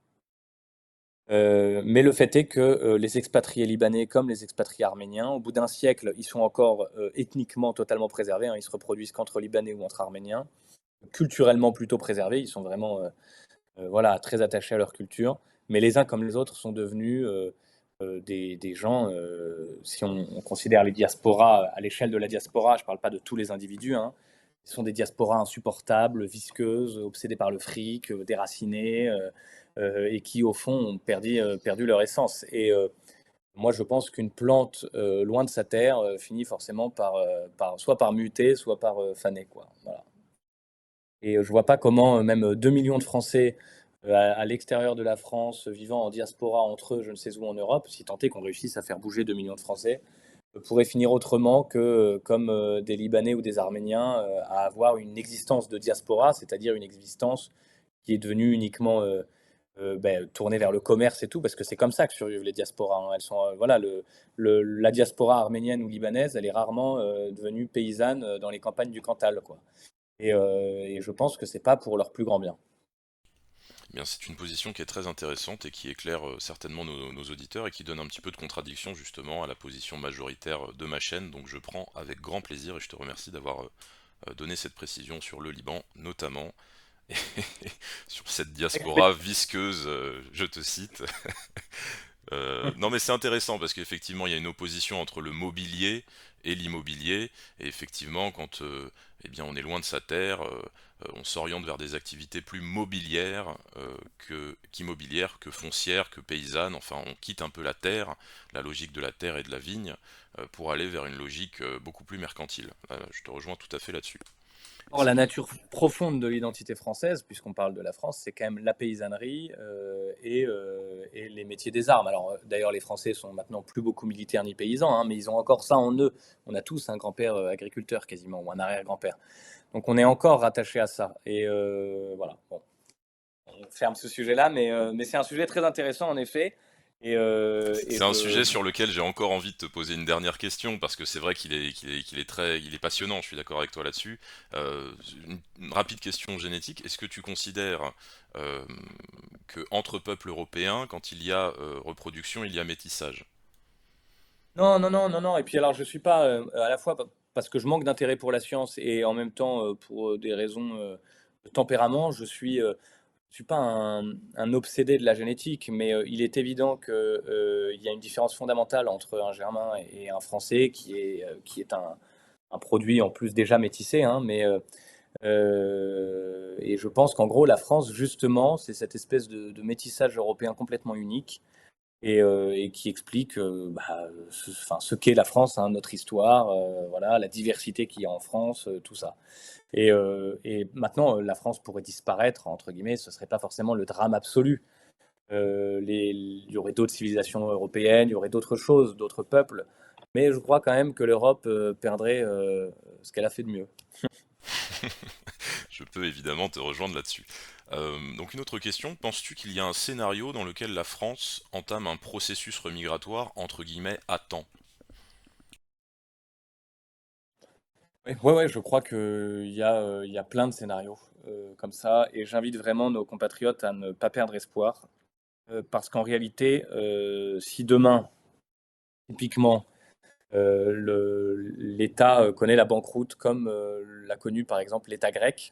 Speaker 2: Heu, mais le fait est que, heu, les expatriés libanais comme les expatriés arméniens, au bout d'un siècle, ils sont encore, heu, ethniquement totalement préservés, hein. Ils se reproduisent qu'entre Libanais ou entre Arméniens. Culturellement plutôt préservés, ils sont vraiment, heu heu, voilà, très attachés à leur culture. Mais les uns comme les autres sont devenus, heu heu, des des gens, heu, si on on considère les diasporas à l'échelle de la diaspora, je ne parle pas de tous les individus, hein. Ce sont des diasporas insupportables, visqueuses, obsédées par le fric, heu, déracinées, heu heu et qui au fond ont perdu, heu, perdu leur essence et heu, moi je pense qu'une plante, heu, loin de sa terre, heu, finit forcément par, heu, par soit par muter, soit par, heu, faner quoi, voilà. Et heu, je vois pas comment, heu, même, heu, deux millions de Français, heu, à à l'extérieur de la France, euh, vivant en diaspora entre eux, je ne sais où en Europe, si tant est qu'on réussisse à faire bouger deux millions de Français, heu, pourraient finir autrement que, heu, comme, heu, des Libanais ou des Arméniens, heu, à avoir une existence de diaspora, c'est-à-dire une existence qui est devenue uniquement, heu heu, beh, tournée vers le commerce et tout, parce que c'est comme ça que survivent les diasporas, hein. Elles sont, heu, voilà, le le la diaspora arménienne ou libanaise, elle est rarement, heu, devenue paysanne, heu, dans les campagnes du Cantal, quoi. Et, heu, et je pense que c'est pas pour leur plus grand bien.
Speaker 1: Eh bien, c'est une position qui est très intéressante et qui éclaire euh, certainement nos, nos auditeurs et qui donne un petit peu de contradiction justement à la position majoritaire euh, de ma chaîne. Donc je prends avec grand plaisir et je te remercie d'avoir euh, euh, donner cette précision sur le Liban, notamment, et sur cette diaspora visqueuse, euh, je te cite. Euh, non mais c'est intéressant parce qu'effectivement il y a une opposition entre le mobilier et l'immobilier et effectivement quand euh, eh bien on est loin de sa terre, euh, euh, on s'oriente vers des activités plus mobilières euh, que qu'immobilières, que foncières, que paysannes. Enfin on quitte un peu la terre, la logique de la terre et de la vigne euh, pour aller vers une logique euh, beaucoup plus mercantile. Euh, je te rejoins tout à fait là-dessus.
Speaker 2: Or, la nature profonde de l'identité française, puisqu'on parle de la France, c'est quand même la paysannerie euh, et, euh, et les métiers des armes. Alors, euh, d'ailleurs, les Français sont maintenant plus beaucoup militaires ni paysans, hein, mais ils ont encore ça en eux. On a tous un grand-père euh, agriculteur quasiment, ou un arrière-grand-père. Donc, on est encore rattaché à ça. Et euh, voilà. Bon, on ferme ce sujet-là, mais, euh, mais c'est un sujet très intéressant en effet. Et, euh, et
Speaker 1: C'est un
Speaker 2: je,
Speaker 1: sujet sur lequel j'ai encore envie de te poser une dernière question parce que c'est vrai qu'il est, qu'il est, qu'il est très, il est passionnant. Je suis d'accord avec toi là-dessus. Euh, une, une rapide question génétique. Est-ce que tu considères euh, que entre peuples européens, quand il y a euh, reproduction, il y a métissage?
Speaker 2: Non, non, non, non, non. Et puis alors, je suis pas euh, à la fois pa- parce que je manque d'intérêt pour la science et en même temps euh, pour euh, des raisons euh, de tempérament, je suis, euh, je suis pas un, un obsédé de la génétique, mais euh, il est évident que euh, il y a une différence fondamentale entre un Germain et un Français qui est euh, qui est un, un produit en plus déjà métissé, hein, mais euh, euh, et je pense qu'en gros, la France, justement, c'est cette espèce de, de métissage européen complètement unique et, euh, et qui explique euh, bah, ce, enfin, ce qu'est la France, hein, notre histoire, euh, voilà, la diversité qu'il y a en France, euh, tout ça. Et, euh, et maintenant, euh, la France pourrait disparaître, entre guillemets, ce serait pas forcément le drame absolu. Euh, les- il y aurait d'autres civilisations européennes, il y aurait d'autres choses, d'autres peuples, mais je crois quand même que l'Europe euh, perdrait euh, ce qu'elle a fait de mieux.
Speaker 1: Je peux évidemment te rejoindre là-dessus. Euh, donc une autre question, penses-tu qu'il y a un scénario dans lequel la France entame un processus remigratoire entre guillemets à temps?
Speaker 2: Ouais, ouais, ouais, je crois qu'il y a, euh, il y a plein de scénarios euh, comme ça, et j'invite vraiment nos compatriotes à ne pas perdre espoir. Euh, parce qu'en réalité, euh, si demain, typiquement, euh, le- l'État euh, connaît la banqueroute comme euh, l'a connu par exemple l'État grec,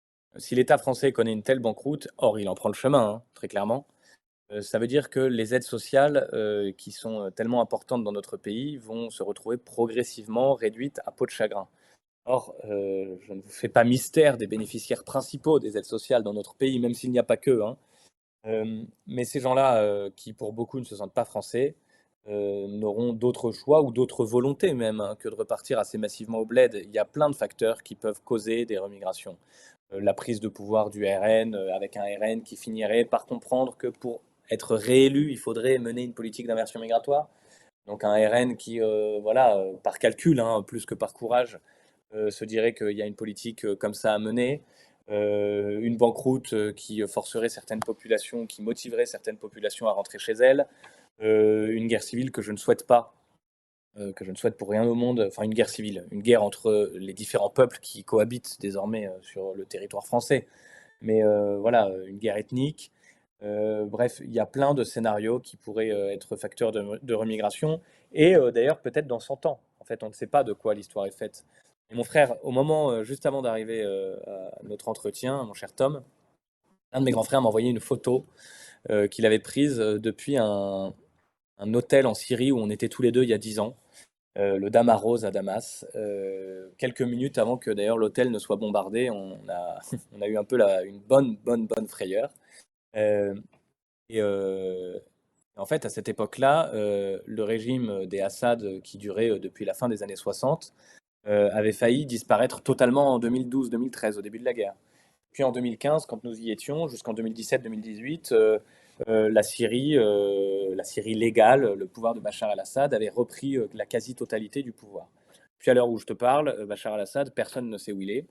Speaker 2: si l'État français connaît une telle banqueroute, or il en prend le chemin, hein, très clairement, euh, ça veut dire que les aides sociales euh, qui sont euh, tellement importantes dans notre pays vont se retrouver progressivement réduites à peau de chagrin. Or, euh, je ne vous fais pas mystère des bénéficiaires principaux des aides sociales dans notre pays, même s'il n'y a pas que, hein. Euh, mais ces gens-là, euh, qui pour beaucoup ne se sentent pas français, euh, n'auront d'autre choix ou d'autres volontés même hein, que de repartir assez massivement au bled. Il y a plein de facteurs qui peuvent causer des remigrations. Euh, la prise de pouvoir du R N, euh, avec un R N qui finirait par comprendre que pour être réélu, il faudrait mener une politique d'inversion migratoire. Donc un R N qui, euh, voilà, euh, par calcul, hein, plus que par courage, euh, se dirait qu'il y a une politique euh, comme ça à mener, euh, une banqueroute euh, qui forcerait certaines populations, qui motiverait certaines populations à rentrer chez elles, euh, une guerre civile que je ne souhaite pas, euh, que je ne souhaite pour rien au monde, enfin une guerre civile, une guerre entre les différents peuples qui cohabitent désormais euh, sur le territoire français, mais euh, voilà, une guerre ethnique. Euh, bref, il y a plein de scénarios qui pourraient euh, être facteurs de, de remigration, et euh, d'ailleurs peut-être dans cent ans. En fait, on ne sait pas de quoi l'histoire est faite. Et mon frère, au moment, euh, juste avant d'arriver euh, à notre entretien, mon cher Tom, un de mes grands frères m'a envoyé une photo euh, qu'il avait prise euh, depuis un, un hôtel en Syrie où on était tous les deux il y a dix ans, euh, le Dama Rose à Damas, euh, quelques minutes avant que d'ailleurs l'hôtel ne soit bombardé. On a, on a eu un peu la, une bonne, bonne, bonne frayeur. Euh, et, euh, En fait, à cette époque-là, euh, le régime des Assad, euh, qui durait euh, depuis la fin des années soixante, euh, avait failli disparaître totalement en deux mille douze deux mille treize, au début de la guerre. Puis en deux mille quinze, quand nous y étions, jusqu'en deux mille dix-sept deux mille dix-huit, euh, euh, la Syrie, euh, la Syrie légale, le pouvoir de Bachar el-Assad, avait repris euh, la quasi-totalité du pouvoir. Puis à l'heure où je te parle, euh, Bachar el-Assad, personne ne sait où il est.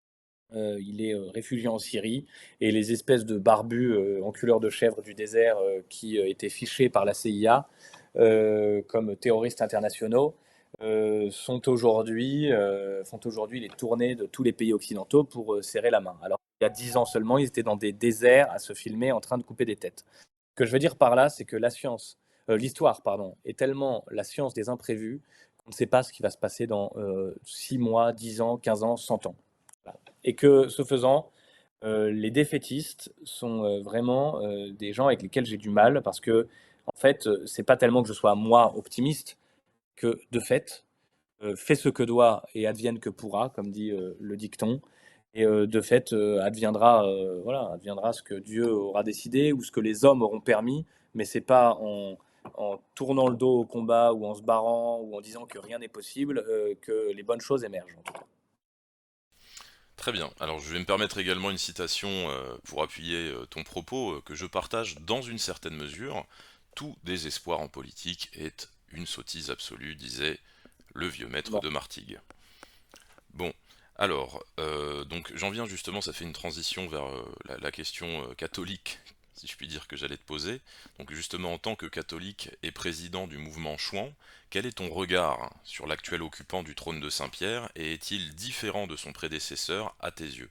Speaker 2: Euh, il est euh, réfugié en Syrie, et les espèces de barbus euh, enculeurs de chèvres du désert euh, qui euh, étaient fichés par la C I A euh, comme terroristes internationaux euh, sont aujourd'hui, euh, font aujourd'hui les tournées de tous les pays occidentaux pour euh, serrer la main. Alors il y a dix ans seulement, ils étaient dans des déserts à se filmer en train de couper des têtes. Ce que je veux dire par là, c'est que la science, euh, l'histoire, pardon, est tellement la science des imprévus qu'on ne sait pas ce qui va se passer dans euh, six mois, dix ans, quinze ans, cent ans. Et que, ce faisant, euh, les défaitistes sont euh, vraiment euh, des gens avec lesquels j'ai du mal parce que, en fait, euh, c'est pas tellement que je sois moi optimiste que, de fait, euh, fais ce que doit et advienne que pourra, comme dit euh, le dicton. Et euh, de fait, euh, adviendra, euh, voilà, adviendra ce que Dieu aura décidé ou ce que les hommes auront permis, mais c'est pas en, en tournant le dos au combat ou en se barrant ou en disant que rien n'est possible euh, que les bonnes choses émergent.
Speaker 1: Très bien. Alors je vais me permettre également une citation euh, pour appuyer euh, ton propos euh, que je partage dans une certaine mesure. Tout désespoir en politique est une sottise absolue, disait le vieux maître
Speaker 2: Bon.
Speaker 1: de Martigues. Bon, alors, euh, donc j'en viens justement, ça fait une transition vers euh, la, la question euh, catholique, si je puis dire, que j'allais te poser. Donc justement, en tant que catholique et président du mouvement Chouan, quel est ton regard sur l'actuel occupant du trône de Saint-Pierre et est-il différent de son prédécesseur à tes yeux?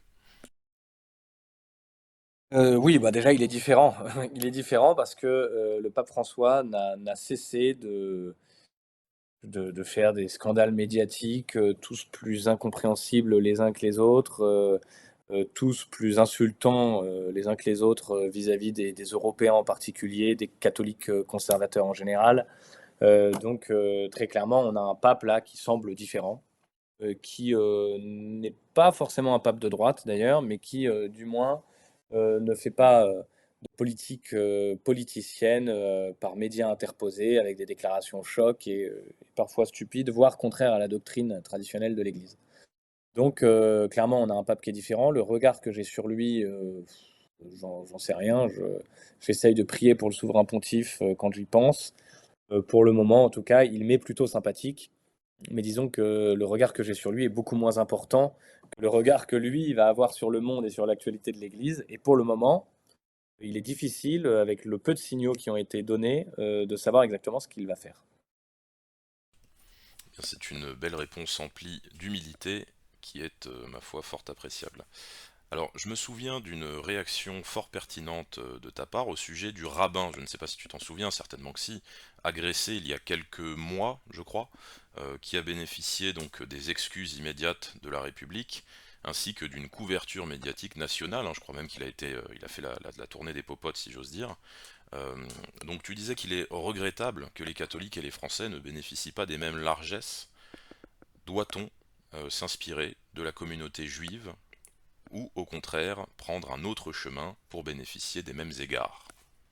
Speaker 2: Euh, oui, bah déjà il est différent. Il est différent parce que euh, le pape François n'a n'a cessé de, de, de faire des scandales médiatiques, euh, tous plus incompréhensibles les uns que les autres, euh, euh, tous plus insultants euh, les uns que les autres euh, vis-à-vis des, des Européens en particulier, des catholiques euh, conservateurs en général. Euh, donc euh, très clairement, on a un pape là qui semble différent, euh, qui euh, n'est pas forcément un pape de droite d'ailleurs, mais qui euh, du moins euh, ne fait pas euh, de politique euh, politicienne euh, par médias interposés avec des déclarations chocs et, euh, et parfois stupides, voire contraires à la doctrine traditionnelle de l'Église. Donc euh, clairement, on a un pape qui est différent. Le regard que j'ai sur lui, euh, j'en j'en sais rien. Je, j'essaye de prier pour le souverain pontife euh, quand j'y pense. Euh, pour le moment, en tout cas, il m'est plutôt sympathique. Mais disons que le regard que j'ai sur lui est beaucoup moins important que le regard que lui va avoir sur le monde et sur l'actualité de l'Église. Et pour le moment, il est difficile, euh, avec le peu de signaux qui ont été donnés, euh, de savoir exactement ce qu'il va faire.
Speaker 1: C'est une belle réponse emplie d'humilité qui est, euh, ma foi, fort appréciable. Alors, je me souviens d'une réaction fort pertinente euh, de ta part au sujet du rabbin, je ne sais pas si tu t'en souviens, certainement que si, agressé il y a quelques mois, je crois, euh, qui a bénéficié donc des excuses immédiates de la République, ainsi que d'une couverture médiatique nationale, hein, je crois même qu'il a été, euh, il a fait la, la- la tournée des popotes, si j'ose dire. Euh, donc tu disais qu'il est regrettable que les catholiques et les Français ne bénéficient pas des mêmes largesses. Doit-on euh, s'inspirer de la communauté juive ou au contraire prendre un autre chemin pour bénéficier des mêmes égards?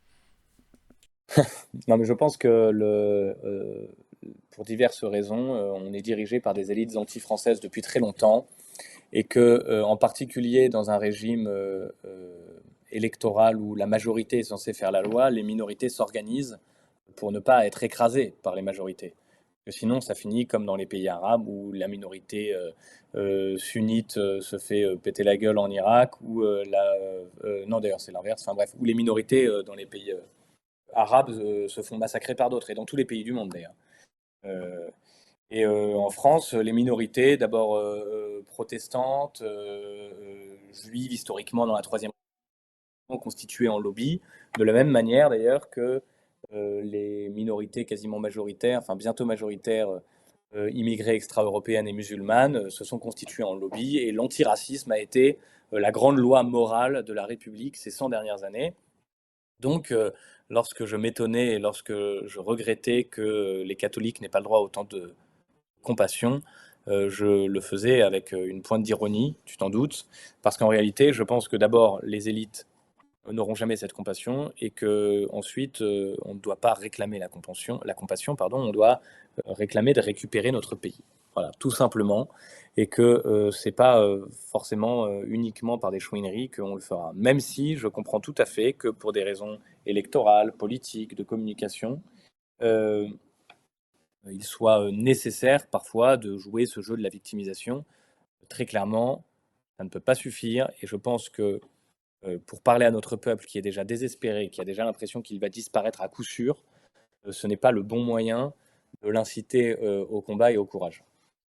Speaker 2: Non, mais je pense que le, euh, pour diverses raisons, euh, on est dirigé par des élites anti-françaises depuis très longtemps et que, euh, en particulier dans un régime euh, euh, électoral où la majorité est censée faire la loi, les minorités s'organisent pour ne pas être écrasées par les majorités. Que sinon, ça finit comme dans les pays arabes où la minorité euh, euh, sunnite euh, se fait euh, péter la gueule en Irak, ou euh, la, euh, non d'ailleurs c'est l'inverse, enfin bref, où les minorités euh, dans les pays euh, arabes euh, se font massacrer par d'autres, et dans tous les pays du monde d'ailleurs. Euh, et euh, en France, les minorités, d'abord euh, euh, protestantes, euh, euh, juives historiquement dans la troisième République, constituées en lobby, de la même manière d'ailleurs que euh, les minorités quasiment majoritaires, enfin bientôt majoritaires, euh, immigrées extra-européennes et musulmanes, euh, se sont constituées en lobby, et l'antiracisme a été euh, la grande loi morale de la République ces cent dernières années. Donc, euh, lorsque je m'étonnais et lorsque je regrettais que les catholiques n'aient pas le droit à autant de compassion, euh, je le faisais avec euh, une pointe d'ironie, tu t'en doutes, parce qu'en réalité, je pense que d'abord, les élites n'auront jamais cette compassion, et que ensuite, euh, on ne doit pas réclamer la compassion, la compassion, pardon, on doit euh, réclamer de récupérer notre pays. Voilà, tout simplement, et que euh, c'est pas euh, forcément euh, uniquement par des chouineries qu'on le fera. Même si je comprends tout à fait que pour des raisons électorales, politiques, de communication, euh, il soit euh, nécessaire parfois de jouer ce jeu de la victimisation. Très clairement, ça ne peut pas suffire, et je pense que euh, pour parler à notre peuple qui est déjà désespéré, qui a déjà l'impression qu'il va disparaître à coup sûr, euh, ce n'est pas le bon moyen de l'inciter euh, au combat et au courage.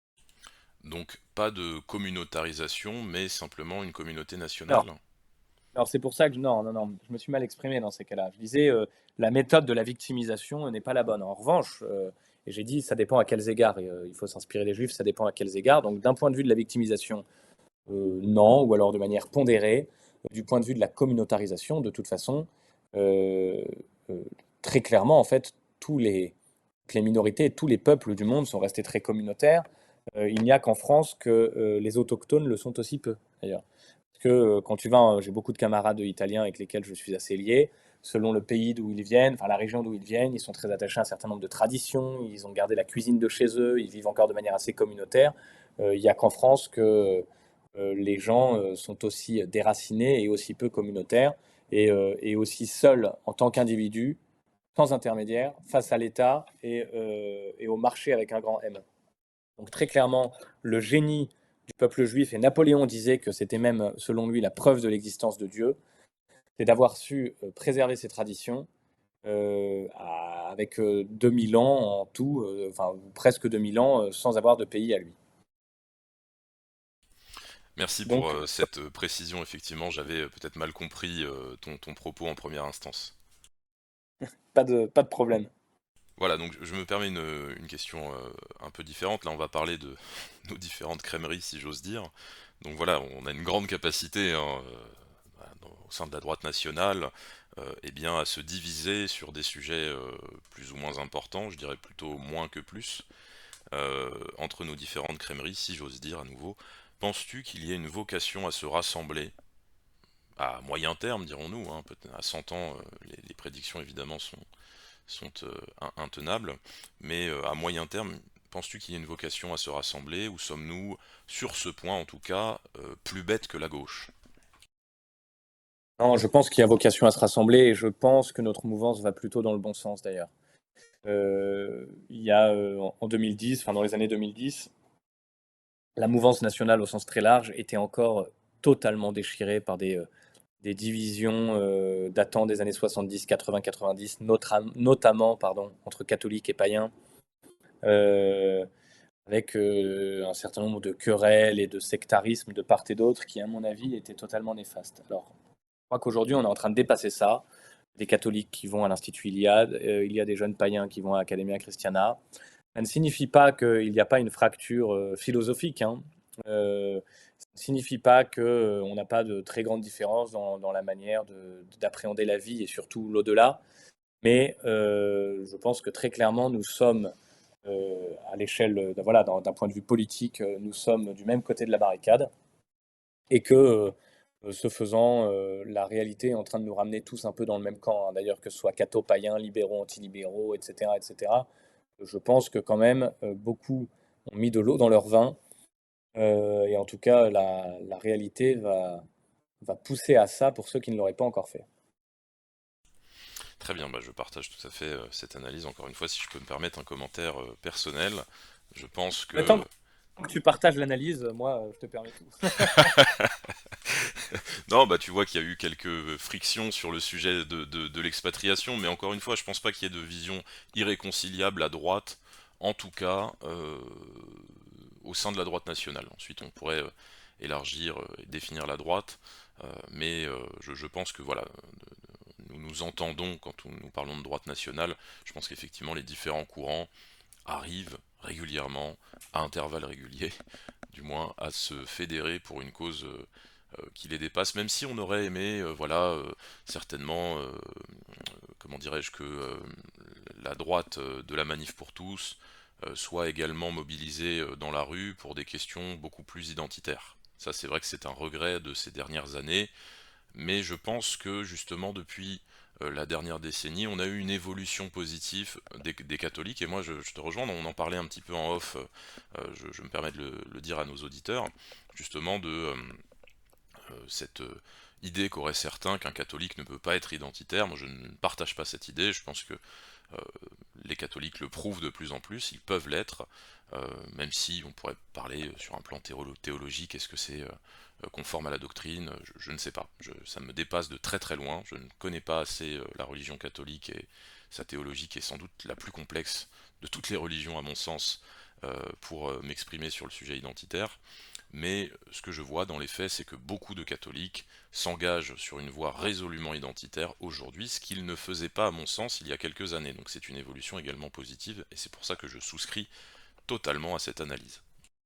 Speaker 1: Donc pas de communautarisation, mais simplement une communauté
Speaker 2: Alors,
Speaker 1: nationale?
Speaker 2: alors c'est pour ça que non, non, non, je me suis mal exprimé dans ces cas-là. Je disais euh, la méthode de la victimisation n'est pas la bonne. En revanche, euh, et j'ai dit ça dépend à quels égards, et, euh, il faut s'inspirer des juifs, ça dépend à quels égards. Donc d'un point de vue de la victimisation, Euh, non, ou alors de manière pondérée. Du point de vue de la communautarisation, de toute façon, euh, euh, très clairement, en fait, tous les, les minorités, tous les peuples du monde sont restés très communautaires. Euh, il n'y a qu'en France que euh, les autochtones le sont aussi peu, d'ailleurs. Parce que euh, quand tu vas, euh, j'ai beaucoup de camarades italiens avec lesquels je suis assez lié. Selon le pays d'où ils viennent, enfin la région d'où ils viennent, ils sont très attachés à un certain nombre de traditions. Ils ont gardé la cuisine de chez eux. Ils vivent encore de manière assez communautaire. Euh, il n'y a qu'en France que euh, les gens euh, sont aussi déracinés et aussi peu communautaires et, euh, et aussi seuls en tant qu'individus, sans intermédiaire, face à l'État et, euh, et au marché avec un grand M. Donc très clairement, le génie du peuple juif, et Napoléon disait que c'était même, selon lui, la preuve de l'existence de Dieu, c'est d'avoir su euh, préserver ses traditions euh, à- avec euh, deux mille ans en tout, euh, enfin presque deux mille ans, euh, sans avoir de pays à lui.
Speaker 1: Merci pour
Speaker 2: Donc
Speaker 1: euh, cette euh, précision, effectivement, j'avais euh, peut-être mal compris euh, ton, ton propos en première instance.
Speaker 2: pas de, pas de problème.
Speaker 1: Voilà, donc je me permets une, une question euh, un peu différente. Là, on va parler de nos différentes crèmeries, si j'ose dire. Donc voilà, on a une grande capacité hein, euh, bah, dans- au sein de la droite nationale, euh, eh bien, à se diviser sur des sujets euh, plus ou moins importants, je dirais plutôt moins que plus, euh, entre nos différentes crèmeries, si j'ose dire à nouveau. Penses-tu qu'il y ait une vocation à se rassembler à moyen terme, dirons-nous, hein, peut-être à cent ans, euh, les, les prédictions évidemment sont, sont euh, in- intenables, mais euh, à moyen terme, penses-tu qu'il y a une vocation à se rassembler, ou sommes-nous, sur ce point en tout cas, euh, plus bêtes que la gauche?
Speaker 2: Non, je pense qu'il y a vocation à se rassembler et je pense que notre mouvance va plutôt dans le bon sens d'ailleurs. Euh, il y a euh, en deux mille dix, enfin dans les années deux mille dix, la mouvance nationale au sens très large était encore totalement déchirée par des, euh, des divisions euh, datant des années soixante-dix, quatre-vingts, quatre-vingt-dix, notra- notamment pardon, entre catholiques et païens, euh, avec euh, un certain nombre de querelles et de sectarisme de part et d'autre qui, à mon avis, étaient totalement néfastes. Alors, je crois qu'aujourd'hui, on est en train de dépasser ça. Des catholiques qui vont à l'Institut Iliade, euh, il y a des jeunes païens qui vont à Academia Christiana. Ça ne signifie pas qu'il n'y a pas une fracture euh, philosophique, hein. Euh, ça ne signifie pas qu'on n'a pas de très grandes différences dans, dans la manière de- d'appréhender la vie et surtout l'au-delà. Mais euh, je pense que très clairement, nous sommes euh, à l'échelle, euh, voilà, d'un d'un point de vue politique, euh, nous sommes du même côté de la barricade et que euh, ce faisant, euh, la réalité est en train de nous ramener tous un peu dans le même camp, hein. D'ailleurs, que ce soit catho, païens, libéraux, anti-libéraux, et cetera, et cetera. Je pense que quand même, euh, beaucoup ont mis de l'eau dans leur vin. Euh, et en tout cas, la, la réalité va, va pousser à ça pour ceux qui ne l'auraient pas encore fait.
Speaker 1: Très bien, bah, je partage tout à fait euh, cette analyse. Encore une fois, si je peux me permettre un commentaire euh, personnel, je pense
Speaker 2: Mais tant
Speaker 1: que...
Speaker 2: que tu partages l'analyse, moi, je te permets tout.
Speaker 1: Non, bah tu vois qu'il y a eu quelques frictions sur le sujet de, de, de l'expatriation, mais encore une fois, je pense pas qu'il y ait de vision irréconciliable à droite, en tout cas euh, au sein de la droite nationale. Ensuite, on pourrait euh, élargir euh, et définir la droite, euh, mais euh, je, je pense que voilà, nous nous entendons quand on- nous parlons de droite nationale. Je pense qu'effectivement les différents courants arrivent régulièrement, à intervalles réguliers, du moins à se fédérer pour une cause euh, euh, qui les dépasse, même si on aurait aimé, euh, voilà, euh, certainement, euh, comment dirais-je, que euh, la droite euh, de la manif pour tous euh, soit également mobilisée euh, dans la rue pour des questions beaucoup plus identitaires. Ça, c'est vrai que c'est un regret de ces dernières années, mais je pense que justement depuis euh, la dernière décennie, on a eu une évolution positive des, des catholiques, et moi je, je te rejoins, on en parlait un petit peu en off, euh, je, je me permets de le, le dire à nos auditeurs, justement de euh, euh, cette euh, idée qu'auraient certains qu'un catholique ne peut pas être identitaire. Moi je ne partage pas cette idée, je pense que euh, les catholiques le prouvent de plus en plus, ils peuvent l'être, euh, même si on pourrait parler euh, sur un plan théolo- théologique, est-ce que c'est euh, euh, conforme à la doctrine, je, je ne sais pas, je- ça me dépasse de très très loin, je ne connais pas assez euh, la religion catholique et sa théologie qui est sans doute la plus complexe de toutes les religions à mon sens euh, pour euh, m'exprimer sur le sujet identitaire, mais ce que je vois dans les faits, c'est que beaucoup de catholiques s'engagent sur une voie résolument identitaire aujourd'hui, ce qu'ils ne faisaient pas à mon sens il y a quelques années. Donc c'est une évolution également positive, et c'est pour ça que je souscris totalement à cette analyse.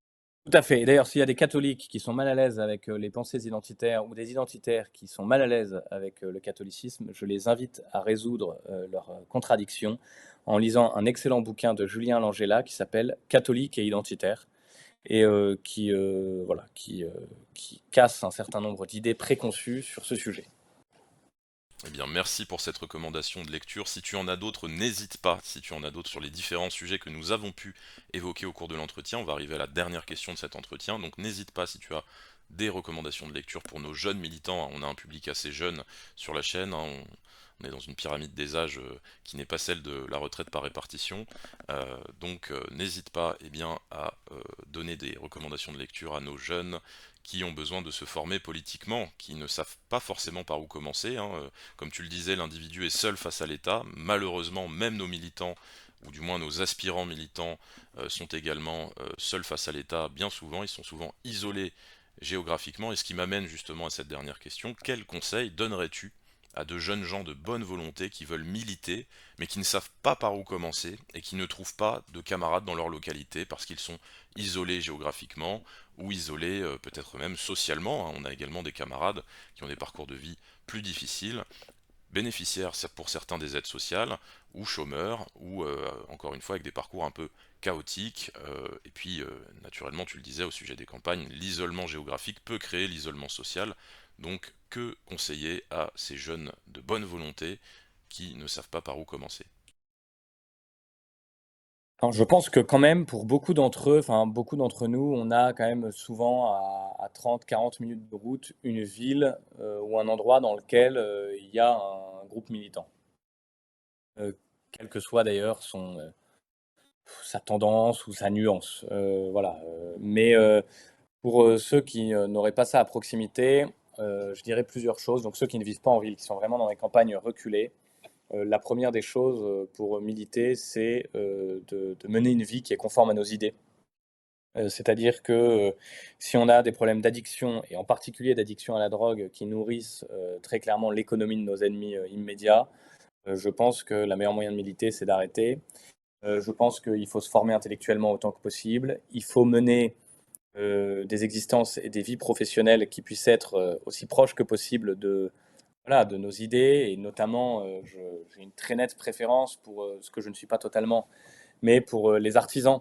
Speaker 2: Tout à fait. Et d'ailleurs, s'il y a des catholiques qui sont mal à l'aise avec, heu, les pensées identitaires ou des identitaires qui sont mal à l'aise avec, heu, le catholicisme, je les invite à résoudre, heu, leurs, heu, contradictions en lisant un excellent bouquin de Julien Langella qui s'appelle «Catholiques et identitaires» et heu, qui, heu, voilà, qui, heu, qui casse un certain nombre d'idées préconçues sur ce sujet.
Speaker 1: Eh bien, merci pour cette recommandation de lecture. Si tu en as d'autres, n'hésite pas. Si tu en as d'autres sur les différents sujets que nous avons pu évoquer au cours de l'entretien, on va arriver à la dernière question de cet entretien. Donc, n'hésite pas si tu as des recommandations de lecture pour nos jeunes militants. On a un public assez jeune sur la chaîne, hein. On, on est dans une pyramide des âges euh, qui n'est pas celle de la retraite par répartition. Euh, donc, euh, n'hésite pas eh bien, à euh, donner des recommandations de lecture à nos jeunes qui ont besoin de se former politiquement, qui ne savent pas forcément par où commencer, hein. Euh, comme tu le disais, l'individu est seul face à l'État. Malheureusement, même nos militants, ou du moins nos aspirants militants, euh, sont également euh, seuls face à l'État bien souvent. Ils sont souvent isolés géographiquement. Et ce qui m'amène justement à cette dernière question, quel conseil donnerais-tu à de jeunes gens de bonne volonté qui veulent militer, mais qui ne savent pas par où commencer et qui ne trouvent pas de camarades dans leur localité parce qu'ils sont isolés géographiquement ou isolés euh, peut-être même socialement, hein. On a également des camarades qui ont des parcours de vie plus difficiles, bénéficiaires pour certains des aides sociales, ou chômeurs, ou euh, encore une fois avec des parcours un peu chaotiques. Euh, et puis, euh, naturellement, tu le disais au sujet des campagnes, l'isolement géographique peut créer l'isolement social. Donc, que conseiller à ces jeunes de bonne volonté qui ne savent pas par où commencer?
Speaker 2: Alors je pense que quand même pour beaucoup d'entre eux, enfin beaucoup d'entre nous, on a quand même souvent à à trente quarante minutes de route, une ville, heu, ou un endroit dans lequel, heu, il y a un groupe militant. Heu, Quelle que soit d'ailleurs son, heu, sa tendance ou sa nuance, heu, voilà, heu, mais heu, pour, heu, ceux qui, heu, n'auraient pas ça à proximité, heu, je dirais plusieurs choses. Donc ceux qui ne vivent pas en ville, qui sont vraiment dans des campagnes reculées, heu, la première des choses, heu, pour militer, c'est, heu, de de mener une vie qui est conforme à nos idées. Heu, c'est-à-dire que, heu, si on a des problèmes d'addiction et en particulier d'addiction à la drogue qui nourrissent, heu, très clairement l'économie de nos ennemis, heu, immédiats, heu, je pense que la meilleure moyen de militer, c'est d'arrêter. Heu, je pense qu'il faut se former intellectuellement autant que possible. Il faut mener, heu, des existences et des vies professionnelles qui puissent être, heu, aussi proches que possible de, voilà, de nos idées et notamment, heu, je j'ai une très nette préférence pour, heu, ce que je ne suis pas totalement, mais pour, heu, les artisans.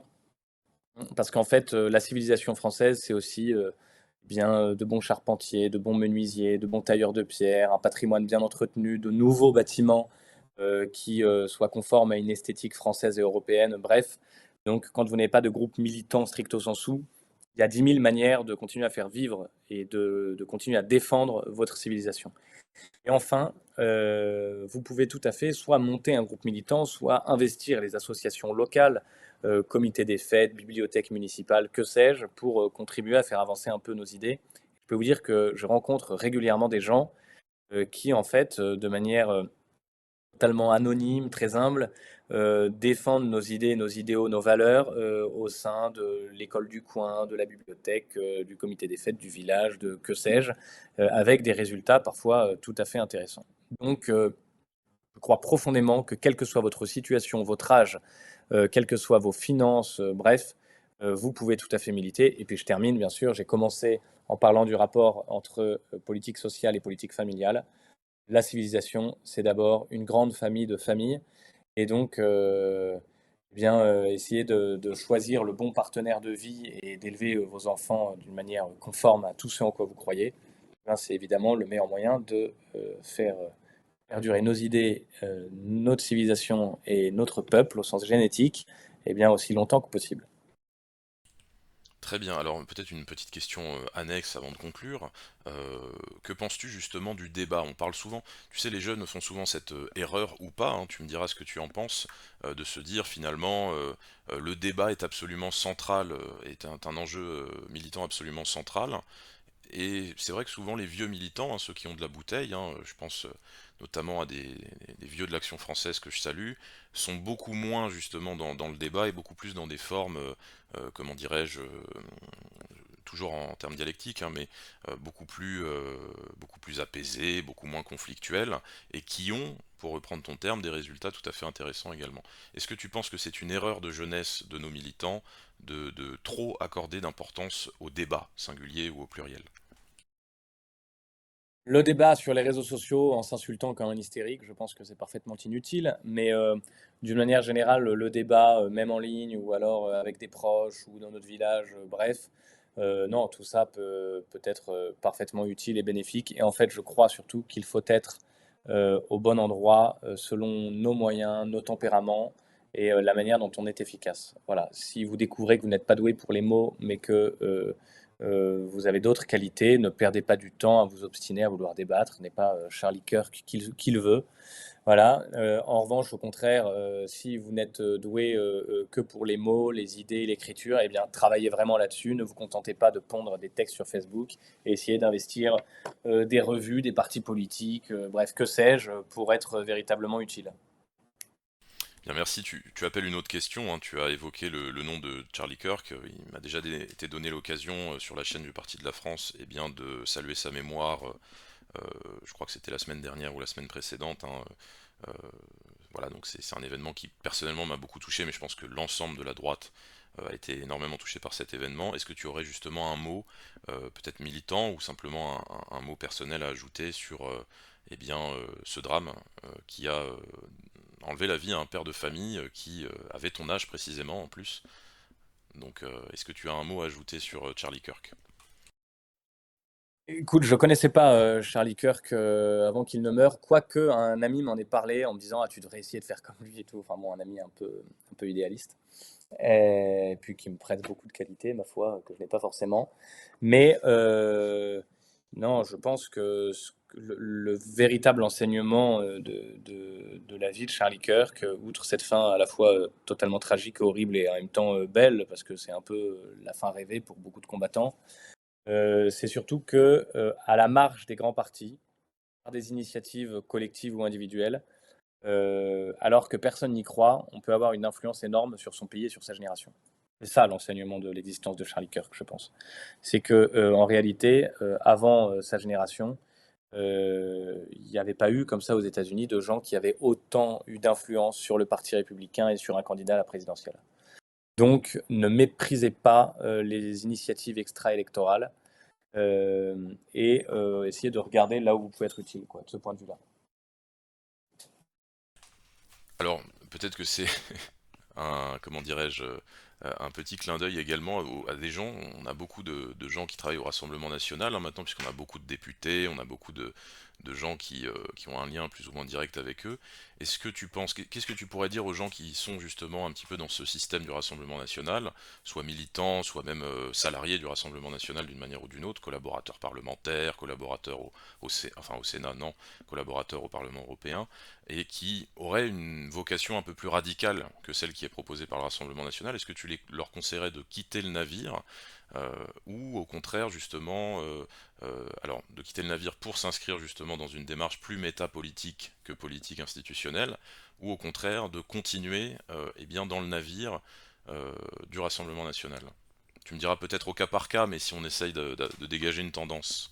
Speaker 2: Parce qu'en fait, heu, la civilisation française, c'est aussi, heu, bien, heu, de bons charpentiers, de bons menuisiers, de bons tailleurs de pierre, un patrimoine bien entretenu, de nouveaux bâtiments, heu, qui, heu, soient conformes à une esthétique française et européenne, bref. Donc quand vous n'avez pas de groupe militant stricto sensu, il y a dix mille manières de continuer à faire vivre et de de continuer à défendre votre civilisation. Et enfin, heu, vous pouvez tout à fait soit monter un groupe militant, soit investir les associations locales, heu, comités des fêtes, bibliothèques municipales, que sais-je, pour, heu, contribuer à faire avancer un peu nos idées. Je peux vous dire que je rencontre régulièrement des gens, heu, qui en fait, heu, de manière, heu, totalement anonyme, très humble, heu, défendent nos idées, nos idéaux, nos valeurs, heu, au sein de l'école du coin, de la bibliothèque, heu, du comité des fêtes du village, de que sais-je, heu, avec des résultats parfois, heu, tout à fait intéressants. Donc, heu, je crois profondément que quelle que soit votre situation, votre âge, heu, quelles que soient vos finances, heu, bref, heu, vous pouvez tout à fait militer. Et puis je termine bien sûr, j'ai commencé en parlant du rapport entre, heu, politique sociale et politique familiale. La civilisation, c'est d'abord une grande famille de familles et donc, heu, eh bien, heu, essayer de de choisir le bon partenaire de vie et d'élever, heu, vos enfants d'une manière conforme à tout ce en quoi vous croyez, eh ben, c'est évidemment le meilleur moyen de, heu, faire, heu, perdurer nos idées, heu, notre civilisation et notre peuple au sens génétique, eh bien, aussi longtemps que possible.
Speaker 1: Très bien, alors peut-être une petite question euh, annexe avant de conclure. Euh, que penses-tu justement du débat? On parle souvent, tu sais, les jeunes font souvent cette euh, erreur ou pas, hein, tu me diras ce que tu en penses, euh, de se dire finalement euh, euh, le débat est absolument central, euh, est un, un enjeu euh, militant absolument central. Et c'est vrai que souvent les vieux militants, hein, ceux qui ont de la bouteille, hein, je pense euh, notamment à des, des vieux de l'Action française que je salue, sont beaucoup moins justement dans, dans le débat et beaucoup plus dans des formes, euh, euh, comment dirais-je, euh, tout toujours en termes dialectiques, hein, mais euh, beaucoup plus, euh, beaucoup plus apaisés, beaucoup moins conflictuels, et qui ont, pour reprendre ton terme, des résultats tout à fait intéressants également. Est-ce que tu penses que c'est une erreur de jeunesse de nos militants de, de trop accorder d'importance au débat, singulier ou au pluriel?
Speaker 2: Le débat sur les réseaux sociaux en s'insultant comme un hystérique, je pense que c'est parfaitement inutile, mais euh, d'une manière générale, le débat, euh, même en ligne ou alors euh, avec des proches ou dans notre village, euh, bref, euh, non, tout ça peut, peut être euh, parfaitement utile et bénéfique. Et en fait, je crois surtout qu'il faut être euh, au bon endroit euh, selon nos moyens, nos tempéraments et euh, la manière dont on est efficace. Voilà. Si vous découvrez que vous n'êtes pas doué pour les mots, mais que euh, euh, vous avez d'autres qualités, ne perdez pas du temps à vous obstiner, à vouloir débattre, n'est pas euh, Charlie Kirk qui, qui le veut. Voilà. Euh, en revanche, au contraire, euh, si vous n'êtes euh, doué euh, euh, que pour les mots, les idées, l'écriture, eh bien, travaillez vraiment là-dessus. Ne vous contentez pas de pondre des textes sur Facebook et essayez d'investir euh, des revues, des partis politiques, euh, bref, que sais-je, pour être véritablement utile.
Speaker 1: Bien, merci. Tu, tu appelles une autre question, hein. Tu as évoqué le, le nom de Charlie Kirk. Il m'a déjà dé- été donné l'occasion euh, sur la chaîne du Parti de la France, eh bien, de saluer sa mémoire. Euh, je crois que c'était la semaine dernière ou la semaine précédente, hein. Euh, voilà, donc c'est c'est un événement qui personnellement m'a beaucoup touché, mais je pense que l'ensemble de la droite euh, a été énormément touché par cet événement. Est-ce que tu aurais justement un mot, euh, peut-être militant ou simplement un, un- un mot personnel à ajouter sur euh, eh bien, euh, ce drame euh, qui a euh, enlevé la vie à un père de famille euh, qui euh, avait ton âge précisément en plus? Donc, euh, est-ce que tu as un mot à ajouter sur euh, Charlie Kirk?
Speaker 2: Écoute, je connaissais pas euh, Charlie Kirk euh, avant qu'il ne meure, quoique un ami m'en ait parlé en me disant ah tu devrais essayer de faire comme lui et tout. Enfin bon, un ami un peu un peu idéaliste, et puis qui me prête beaucoup de qualités, ma foi, que je n'ai pas forcément. Mais euh, non, je pense que ce- que le, le véritable enseignement euh, de, de, de la vie de Charlie Kirk, euh, outre cette fin à la fois euh, totalement tragique, horrible et en même temps euh, belle, parce que c'est un peu euh, la fin rêvée pour beaucoup de combattants, euh, c'est surtout que, euh, à la marge des grands partis, par des initiatives collectives ou individuelles, euh, alors que personne n'y croit, on peut avoir une influence énorme sur son pays et sur sa génération. C'est ça l'enseignement de l'existence de Charlie Kirk, je pense. C'est que, euh, en réalité, euh, avant euh, sa génération, euh, il n'y avait pas eu comme ça aux États-Unis de gens qui avaient autant eu d'influence sur le Parti républicain et sur un candidat à la présidentielle. Donc, ne méprisez pas euh, les initiatives extra-électorales euh, et euh, essayez de regarder là où vous pouvez être utile, quoi, de ce point de vue-là.
Speaker 1: Alors, peut-être que c'est un, comment dirais-je, euh, un petit clin d'œil également au- à des gens. On a beaucoup de, de gens qui travaillent au Rassemblement National, hein, maintenant, puisqu'on a beaucoup de députés, on a beaucoup de, de gens qui, euh, qui ont un lien plus ou moins direct avec eux. Est-ce que tu penses, qu'est-ce que tu pourrais dire aux gens qui sont justement un petit peu dans ce système du Rassemblement National, soit militants, soit même euh, salariés du Rassemblement National d'une manière ou d'une autre, collaborateurs parlementaires, collaborateurs au, au, Sé- enfin, au Sénat, non, collaborateurs au Parlement européen, et qui auraient une vocation un peu plus radicale que celle qui est proposée par le Rassemblement National? Est-ce que tu les- leur conseillerais de quitter le navire euh, ou au contraire justement, euh, euh, alors de quitter le navire pour s'inscrire justement dans une démarche plus métapolitique que politique institutionnelle, ou au contraire de continuer euh, eh bien, dans le navire euh, du Rassemblement National? Tu me diras peut-être au cas par cas, mais si on essaye de, de- de dégager une tendance.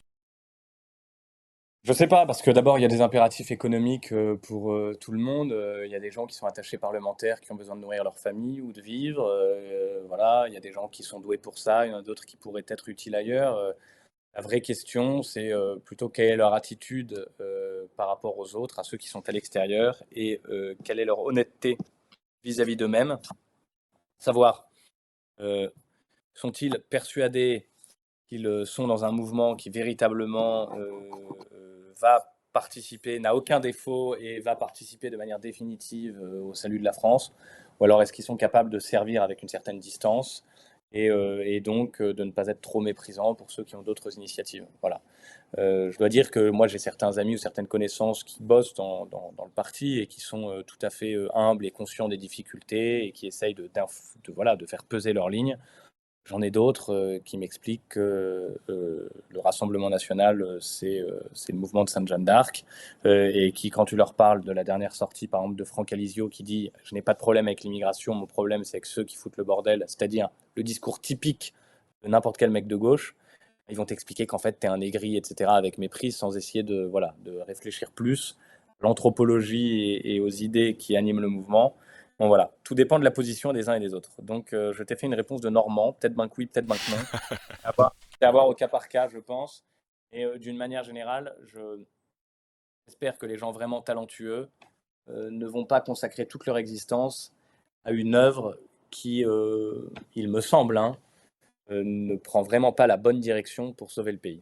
Speaker 2: Je sais pas, parce que d'abord, il y a des impératifs économiques euh, pour euh, tout le monde. Euh, Il y a des gens qui sont attachés parlementaires, qui ont besoin de nourrir leur famille ou de vivre. Euh, voilà, il y a des gens qui sont doués pour ça, il y en a d'autres qui pourraient être utiles ailleurs. Euh, la vraie question, c'est euh, plutôt quelle est leur attitude euh, par rapport aux autres, à ceux qui sont à l'extérieur, et euh, quelle est leur honnêteté vis-à-vis d'eux-mêmes. Savoir, euh, sont-ils persuadés qu'ils euh, sont dans un mouvement qui véritablement euh, euh, va participer, n'a aucun défaut et va participer de manière définitive euh, au salut de la France, ou alors est-ce qu'ils sont capables de servir avec une certaine distance et, euh, et donc euh, de ne pas être trop méprisants pour ceux qui ont d'autres initiatives. Voilà. Euh, je dois dire que moi j'ai certains amis ou certaines connaissances qui bossent dans, dans, dans le parti et qui sont euh, tout à fait euh, humbles et conscients des difficultés et qui essayent de, de, voilà, de faire peser leur ligne. J'en ai d'autres euh, qui m'expliquent que euh, le Rassemblement national, euh, c'est euh, c'est le mouvement de Sainte-Jeanne d'Arc, euh, et qui, quand tu leur parles de la dernière sortie, par exemple, de Franck Alizio, qui dit « Je n'ai pas de problème avec l'immigration, mon problème c'est avec ceux qui foutent le bordel », c'est-à-dire le discours typique n'importe quel mec de gauche. Ils vont t'expliquer qu'en fait, tu es un aigri, et cetera, avec mépris, sans essayer de, voilà, de réfléchir plus à l'anthropologie et, et aux idées qui animent le mouvement. Bon, voilà, tout dépend de la position des uns et des autres. Donc, euh, je t'ai fait une réponse de Normand, peut-être ben que oui, peut-être ben que non. À voir, c'est à voir au cas par cas, je pense. Et euh, d'une manière générale, je, j'espère que les gens vraiment talentueux euh, ne vont pas consacrer toute leur existence à une œuvre qui, euh, il me semble, hein, euh, ne prend vraiment pas la bonne direction pour sauver le pays.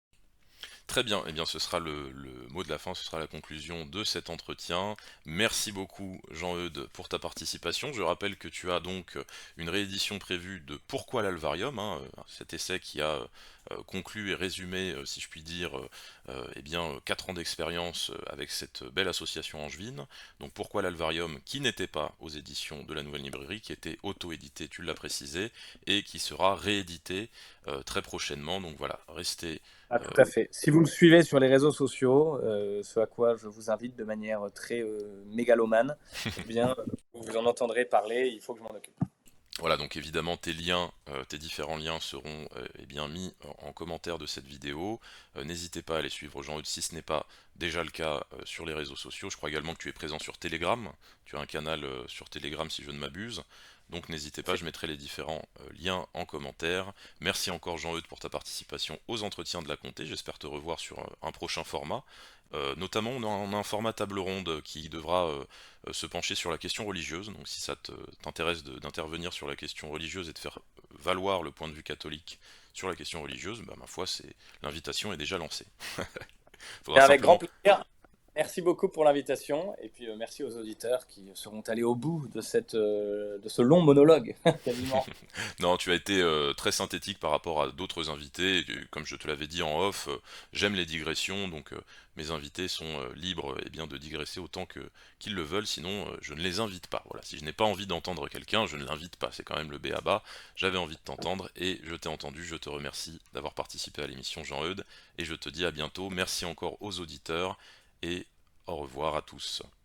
Speaker 1: Très bien, eh bien ce sera le, le mot de la fin, ce sera la conclusion de cet entretien. Merci beaucoup Jean-Eudes pour ta participation. Je rappelle que tu as donc une réédition prévue de Pourquoi l'Alvarium, hein, cet essai qui a euh, conclu et résumé, euh, si je puis dire, euh, euh, eh bien quatre ans d'expérience avec cette belle association angevine. Donc Pourquoi l'Alvarium, qui n'était pas aux éditions de la Nouvelle Librairie, qui était auto-édité, tu l'as précisé, et qui sera réédité euh, très prochainement. Donc voilà, restez
Speaker 2: Ah,
Speaker 1: euh,
Speaker 2: tout à fait. Si vous le suivez sur les réseaux sociaux, euh, ce à quoi je vous invite de manière très euh, mégalomane, eh bien, euh, vous en entendrez parler, il faut que je m'en occupe.
Speaker 1: Voilà, donc évidemment tes liens, euh, tes différents liens seront euh, eh bien mis en, en commentaire de cette vidéo. Euh, n'hésitez pas à aller suivre Jean-Eudes si ce n'est pas déjà le cas euh, sur les réseaux sociaux. Je crois également que tu es présent sur Telegram. Tu as un canal euh, sur Telegram si je ne m'abuse. Donc n'hésitez pas, je mettrai les différents euh, liens en commentaire. Merci encore Jean-Eudes pour ta participation aux entretiens de la Comté. J'espère te revoir sur euh, un prochain format. Euh, notamment, on a, on a un format table ronde qui devra euh, euh, se pencher sur la question religieuse. Donc, si ça te- t'intéresse de- d'intervenir sur la question religieuse et de faire valoir le point de vue catholique sur la question religieuse, bah, ma foi, c'est l'invitation est déjà lancée. Faudra
Speaker 2: Bien, avec grand
Speaker 1: simplement.
Speaker 2: plaisir. Merci beaucoup pour l'invitation et puis euh, merci aux auditeurs qui seront allés au bout de, cette, euh, de ce long monologue, quasiment.
Speaker 1: Non, tu as été euh, très synthétique par rapport à d'autres invités. Et, euh, comme je te l'avais dit en off, euh, j'aime les digressions, donc euh, mes invités sont euh, libres eh bien, de digresser autant que qu'ils le veulent, sinon euh, je ne les invite pas. Voilà, si je n'ai pas envie d'entendre quelqu'un, je ne l'invite pas. C'est quand même le b a ba. J'avais envie de t'entendre et je t'ai entendu. Je te remercie d'avoir participé à l'émission Jean-Eudes et je te dis à bientôt. Merci encore aux auditeurs et au revoir à tous.